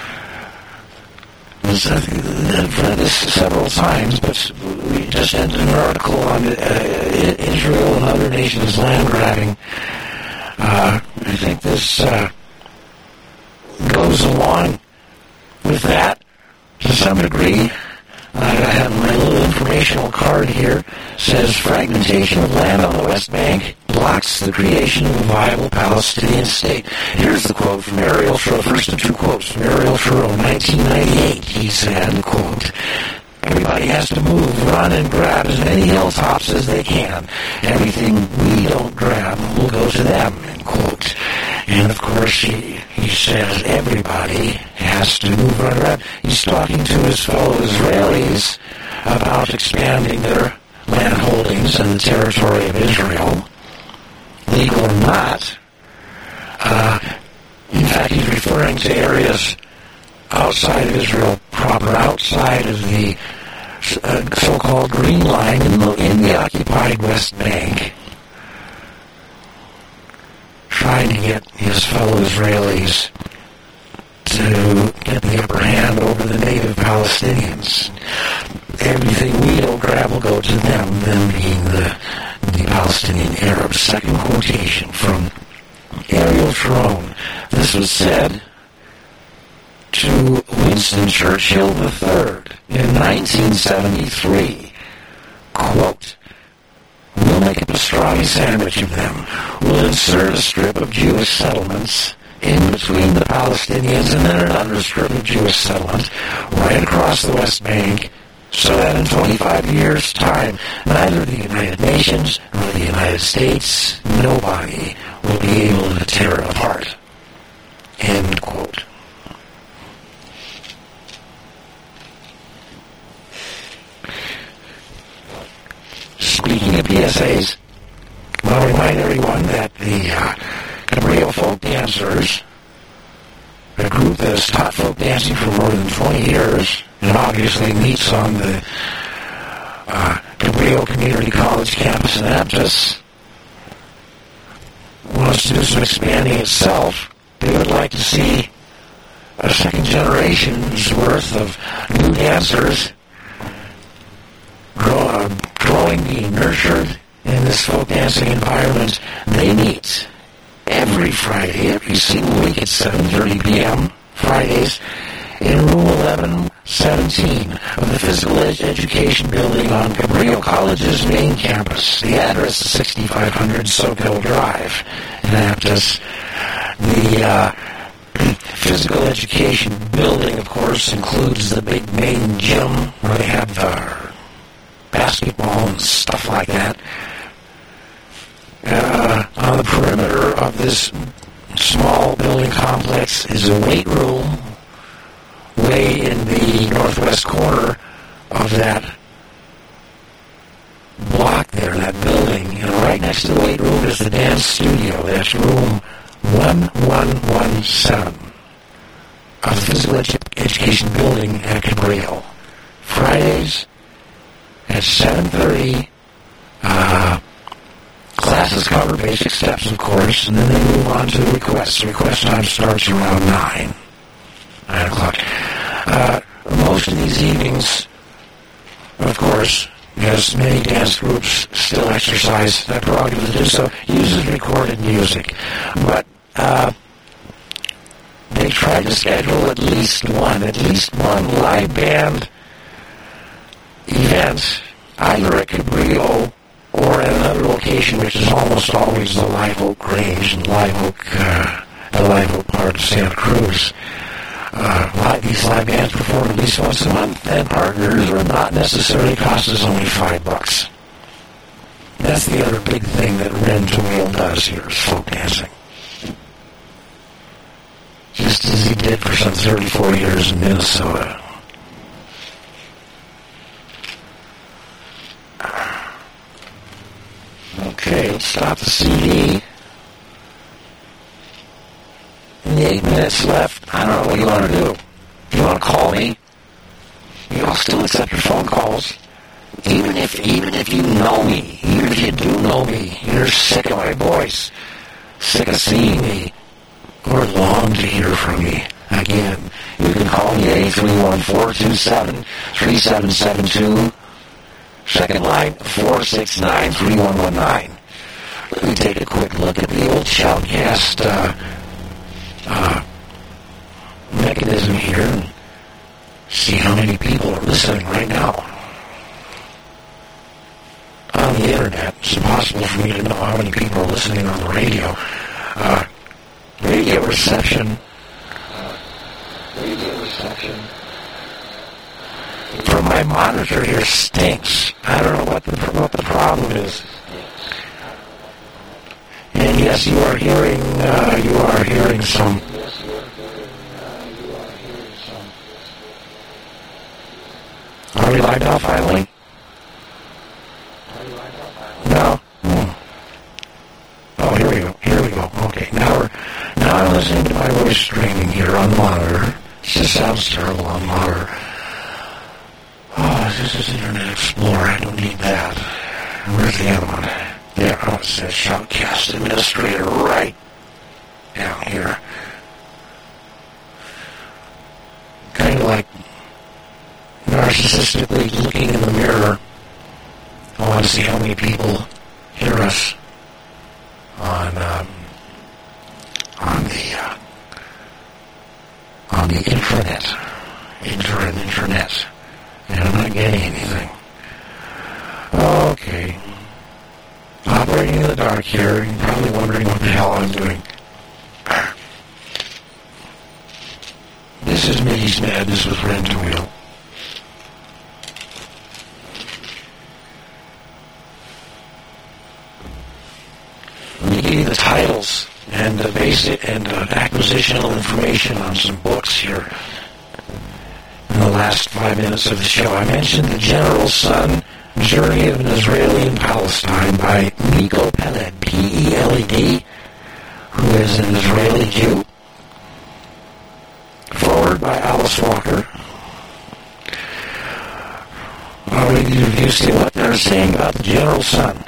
I've read this several times, but we just ended an article on uh, Israel and other nations land grabbing. Uh, I think this Uh, goes along with that to some degree. I have my little informational card here. Says fragmentation of land on the West Bank blocks the creation of a viable Palestinian state. Here's the quote from Ariel Sharon. First of two quotes from Ariel Sharon, nineteen ninety-eight. He said, quote, "Everybody has to move, run, and grab as many hilltops as they can. Everything we don't grab will go to them," end quote. And of course, he, he says everybody has to move, run, grab. He's talking to his fellow Israelis about expanding their land holdings in the territory of Israel, legal or not. Uh, in fact, he's referring to areas outside of Israel proper, outside of the uh, so-called Green Line in the, in the occupied West Bank, trying to get his fellow Israelis to get the upper hand over the native Palestinians. Everything we don't grab will go to them, them being the, the Palestinian Arabs. Second quotation from Ariel Sharon. This was said to Winston Churchill the third in nineteen seventy-three. Quote, "We'll make a pastrami sandwich of them. We'll insert a strip of Jewish settlements in between the Palestinians and then another strip of Jewish settlement right across the West Bank, so that in twenty-five years' time, neither the United Nations nor the United States, nobody will be able to tear it apart." End quote. Speaking of P S As, I'll remind everyone that the uh, Cabrillo Folk Dancers, a group that has taught folk dancing for more than twenty years, and obviously meets on the uh, Cabrillo Community College campus in Aptos, wants to do some expanding itself. They would like to see a second generation's worth of new dancers grow, uh, growing, being nurtured in this folk dancing environment. They meet every Friday, every single week at seven thirty p.m. Fridays in room eleven seventeen of the Physical Ed- Education Building on Cabrillo College's main campus. The address is sixty-five hundred Soquel Drive in Aptos. The uh, Physical Education Building, of course, includes the big main gym where they have the basketball and stuff like that. Uh, on the perimeter of this small building complex is a weight room way in the northwest corner of that block there, that building. And right next to the weight room is the dance studio. That's room one one one seven. of the Physical edu- Education Building at Cabrillo. Fridays at seven thirty. Uh, classes cover basic steps, of course, and then they move on to the requests. The request time starts around nine. nine o'clock. Uh, most of these evenings, of course, as many dance groups still exercise that prerogative to do so, uses recorded music. But uh, they try to schedule at least one, at least one live band event, either at Cabrillo or at another location, which is almost always the Live Oak Grange and Live Oak, uh, the Live Oak part of Santa Cruz. Uh, live, these live bands perform at least once a month, and partners are not necessarily cost us only five bucks. That's the other big thing that Ren to Wheel does here, is folk dancing. Just as he did for some thirty-four years in Minnesota. Okay, let's stop the C D. In the eight minutes left, I don't know what you want to do. You want to call me? You all still accept your phone calls. Even if, even if you know me, even if you do know me, you're sick of my voice, sick of seeing me, or long to hear from me. Again, you can call me at eight three one, four two seven, three seven seven two. Second line, four six nine, three one one nine. Let me take a quick look at the old Shoutcast uh, uh, mechanism here and see how many people are listening right now. On the internet, it's impossible for me to know how many people are listening on the radio. Uh, radio reception. Uh, radio reception. From my monitor here stinks. I don't know what the what the problem is. And yes, you are hearing uh, you are hearing some. Are we live now finally? No. Hmm. Oh, here we go. Here we go. Okay, now we're now I'm listening to my voice streaming here on monitor. It just sounds terrible on monitor. Oh, this is Internet Explorer. I don't need that. Where's the other one? There, oh, it says Shoutcast Administrator right down here. Kind of like narcissistically looking in the mirror. I want to see how many people hear us on um, on the uh, on the intranet, inter and internet. And I'm not getting anything. Okay. Operating in the dark here. You're probably wondering what the hell I'm doing. This is Mickey's Madness with Ren to Wheel. Let me give you the titles and the basic and uh, acquisitional information on some books here. In the last five minutes of the show, I mentioned The General's Son, Journey of an Israeli in Palestine by Miko Peled, P E L E D, who is an Israeli Jew. Forward by Alice Walker. I'll read you reviews, see what they're saying about The General's Son.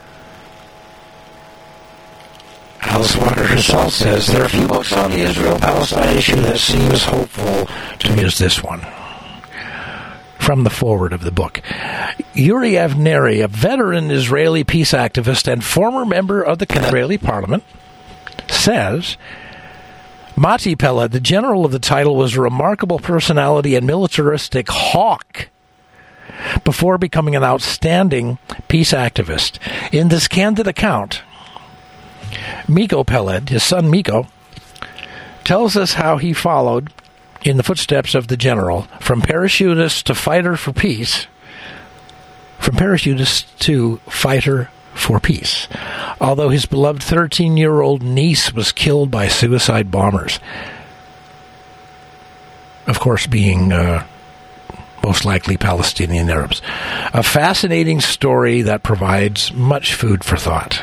Alice Walker herself says, there are a few books on the Israel-Palestine issue that seem as hopeful to me as this one. From the forward of the book. Yuri Avneri, a veteran Israeli peace activist and former member of the Israeli parliament, says, Mati Peled, the general of the title, was a remarkable personality and militaristic hawk before becoming an outstanding peace activist. In this candid account, Miko Peled, his son Miko, tells us how he followed in the footsteps of the general, from parachutist to fighter for peace, from parachutist to fighter for peace, although his beloved thirteen-year-old niece was killed by suicide bombers. Of course, being uh, most likely Palestinian Arabs. A fascinating story that provides much food for thought.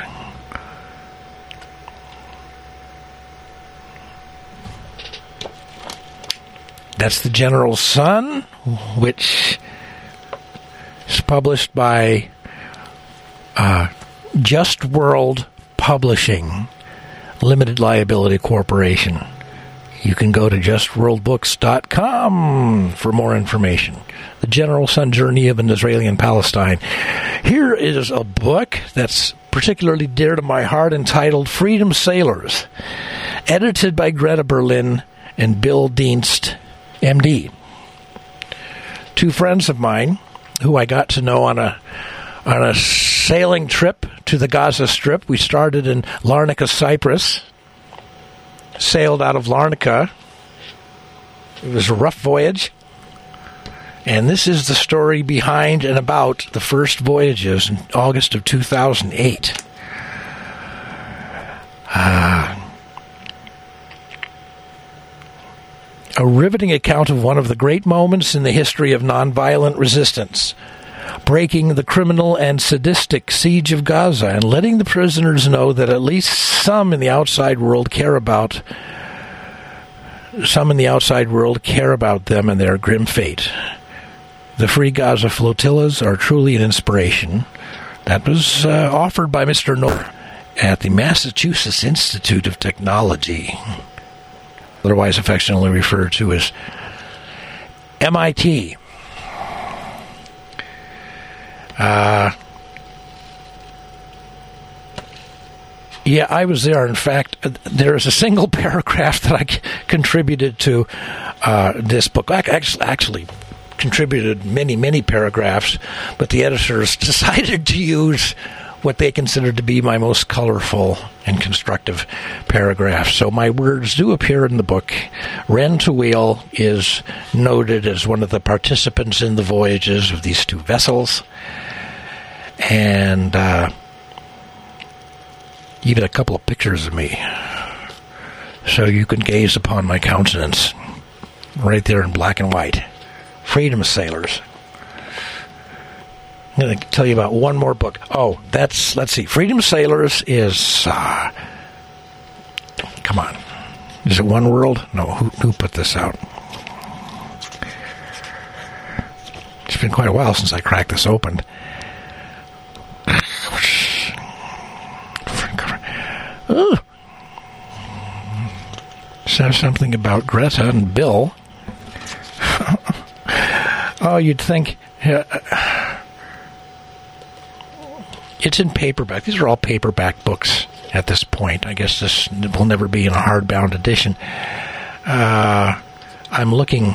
That's the General Sun, which is published by uh, Just World Publishing Limited Liability Corporation. You can go to just world books dot com for more information. The General Sun Journey of an Israeli in Palestine. Here is a book that's particularly dear to my heart entitled Freedom Sailors, edited by Greta Berlin and Bill Dienst, M D. Two friends of mine who I got to know on a on a sailing trip to the Gaza Strip. We started in Larnaca, Cyprus, sailed out of Larnaca. It was a rough voyage. And this is the story behind and about the first voyages in August of two thousand eight. Uh, a riveting account of one of the great moments in the history of nonviolent resistance, breaking the criminal and sadistic siege of Gaza and letting the prisoners know that at least some in the outside world care about some in the outside world care about them and their grim fate. The Free Gaza flotillas are truly an inspiration. That was uh, offered by Mister Noor at the Massachusetts Institute of Technology, otherwise affectionately referred to as M I T. Uh, yeah, I was there. In fact, there is a single paragraph that I c- contributed to uh, this book. I actually, actually contributed many, many paragraphs, but the editors decided to use what they considered to be my most colorful and constructive paragraphs. So my words do appear in the book. Ren Tawil is noted as one of the participants in the voyages of these two vessels. And uh, even a couple of pictures of me, so you can gaze upon my countenance right there in black and white. Freedom Sailors. I'm going to tell you about one more book. Oh, that's, let's see, Freedom Sailors is, uh, come on, is it One World? No, who, who put this out? It's been quite a while since I cracked this open. Oh. Says something about Greta and Bill. Oh, you'd think uh, it's in paperback. These are all paperback books at this point. I guess this will never be in a hardbound edition. Uh, I'm looking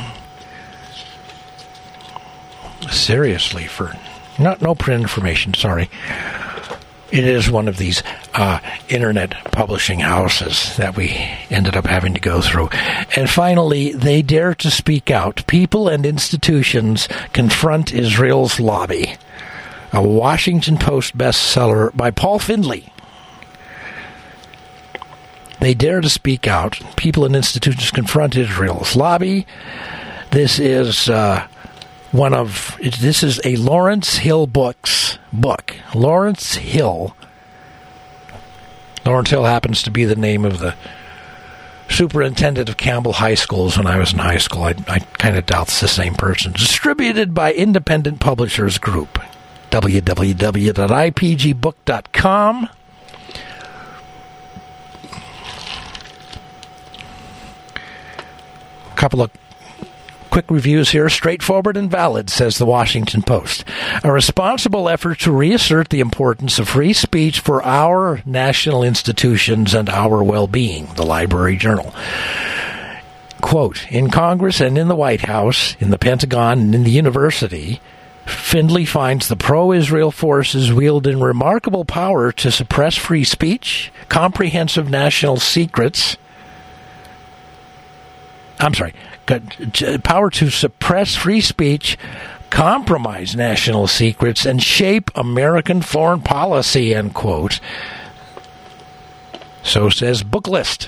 seriously for not no print information. Sorry. It is one of these uh, internet publishing houses that we ended up having to go through. And finally, they dare to speak out. People and institutions confront Israel's lobby. A Washington Post bestseller by Paul Findlay. They dare to speak out. People and institutions confront Israel's lobby. This is uh, one of, this is a Lawrence Hill books book. Lawrence Hill. Lawrence Hill happens to be the name of the superintendent of Campbell High Schools when I was in high school. I, I kind of doubt it's the same person. Distributed by Independent Publishers Group. w w w dot i p g book dot com. A couple of quick reviews here. Straightforward and valid, says the Washington Post. A responsible effort to reassert the importance of free speech for our national institutions and our well-being, the Library Journal. Quote, in Congress and in the White House, in the Pentagon and in the university, Findlay finds the pro-Israel forces wielding remarkable power to suppress free speech, comprehensive national secrets, I'm sorry, power to suppress free speech, compromise national secrets, and shape American foreign policy, end quote. So says Book List.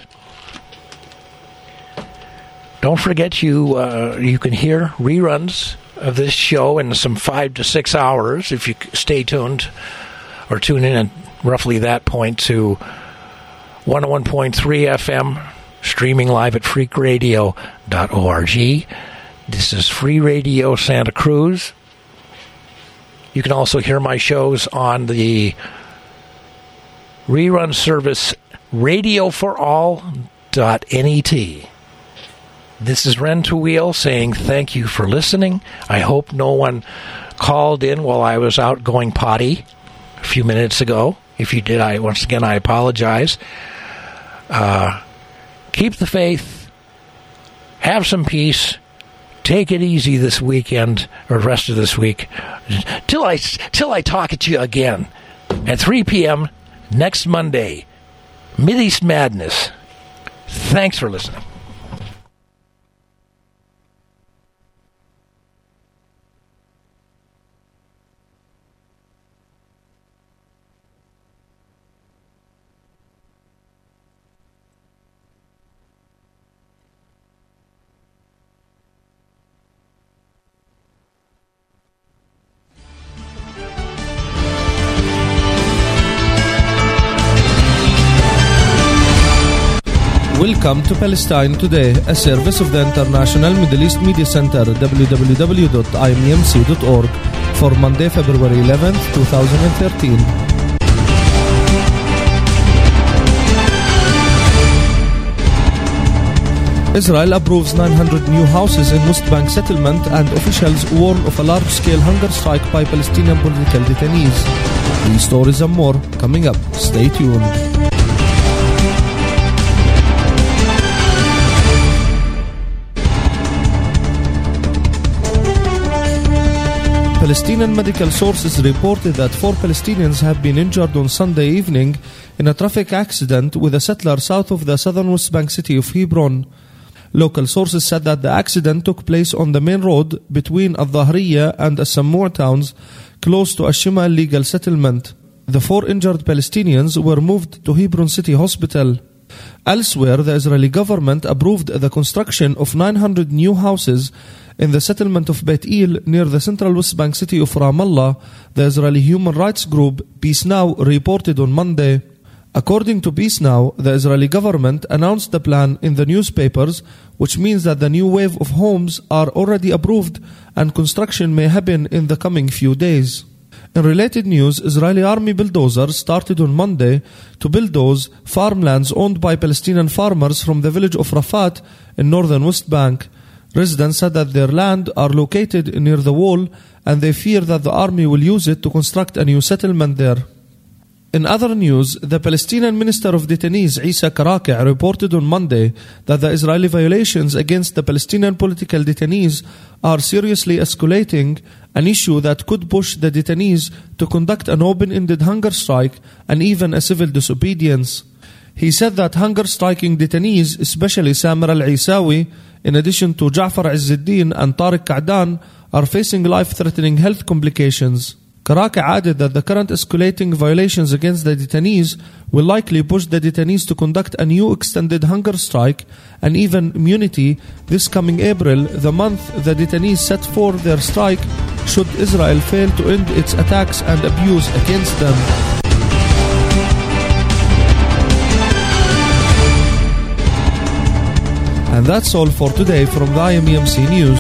Don't forget you uh, you can hear reruns of this show in some five to six hours if you stay tuned or tune in at roughly that point to one oh one point three F M streaming live at freak radio dot org. This is Free Radio Santa Cruz. You can also hear my shows on the rerun service radio for all dot net. This is Ren Tuwheel saying thank you for listening. I hope no one called in while I was out going potty a few minutes ago. If you did, I once again, I apologize. Uh, keep the faith. Have some peace. Take it easy this weekend, or the rest of this week, till I, till I talk at you again at three p.m. next Monday. Mideast Madness. Thanks for listening. Welcome to Palestine Today, a service of the International Middle East Media Center, w w w dot i m e m c dot org, for Monday, February eleventh, twenty thirteen. Israel approves nine hundred new houses in West Bank settlement, and officials warn of a large-scale hunger strike by Palestinian political detainees. These stories and more coming up. Stay tuned. Palestinian medical sources reported that four Palestinians have been injured on Sunday evening in a traffic accident with a settler south of the southern West Bank city of Hebron. Local sources said that the accident took place on the main road between Al-Dhahriya and As-Sammu' towns, close to Ashima legal settlement. The four injured Palestinians were moved to Hebron City Hospital. Elsewhere, the Israeli government approved the construction of nine hundred new houses in the settlement of Beit El near the central West Bank city of Ramallah, the Israeli human rights group Peace Now reported on Monday. According to Peace Now, the Israeli government announced the plan in the newspapers, which means that the new wave of homes are already approved and construction may happen in the coming few days. In related news, Israeli army bulldozers started on Monday to bulldoze farmlands owned by Palestinian farmers from the village of Rafat in northern West Bank. Residents said that their land are located near the wall and they fear that the army will use it to construct a new settlement there. In other news, the Palestinian Minister of Detainees, Isa Karaki, reported on Monday that the Israeli violations against the Palestinian political detainees are seriously escalating, an issue that could push the detainees to conduct an open-ended hunger strike and even a civil disobedience. He said that hunger-striking detainees, especially Samir al-Isawi, in addition to Ja'far Izzuddin and Tariq Ka'dan, are facing life-threatening health complications. Karaki added that the current escalating violations against the detainees will likely push the detainees to conduct a new extended hunger strike and even immunity this coming April, the month the detainees set for their strike, should Israel fail to end its attacks and abuse against them. And that's all for today from the I M E M C News.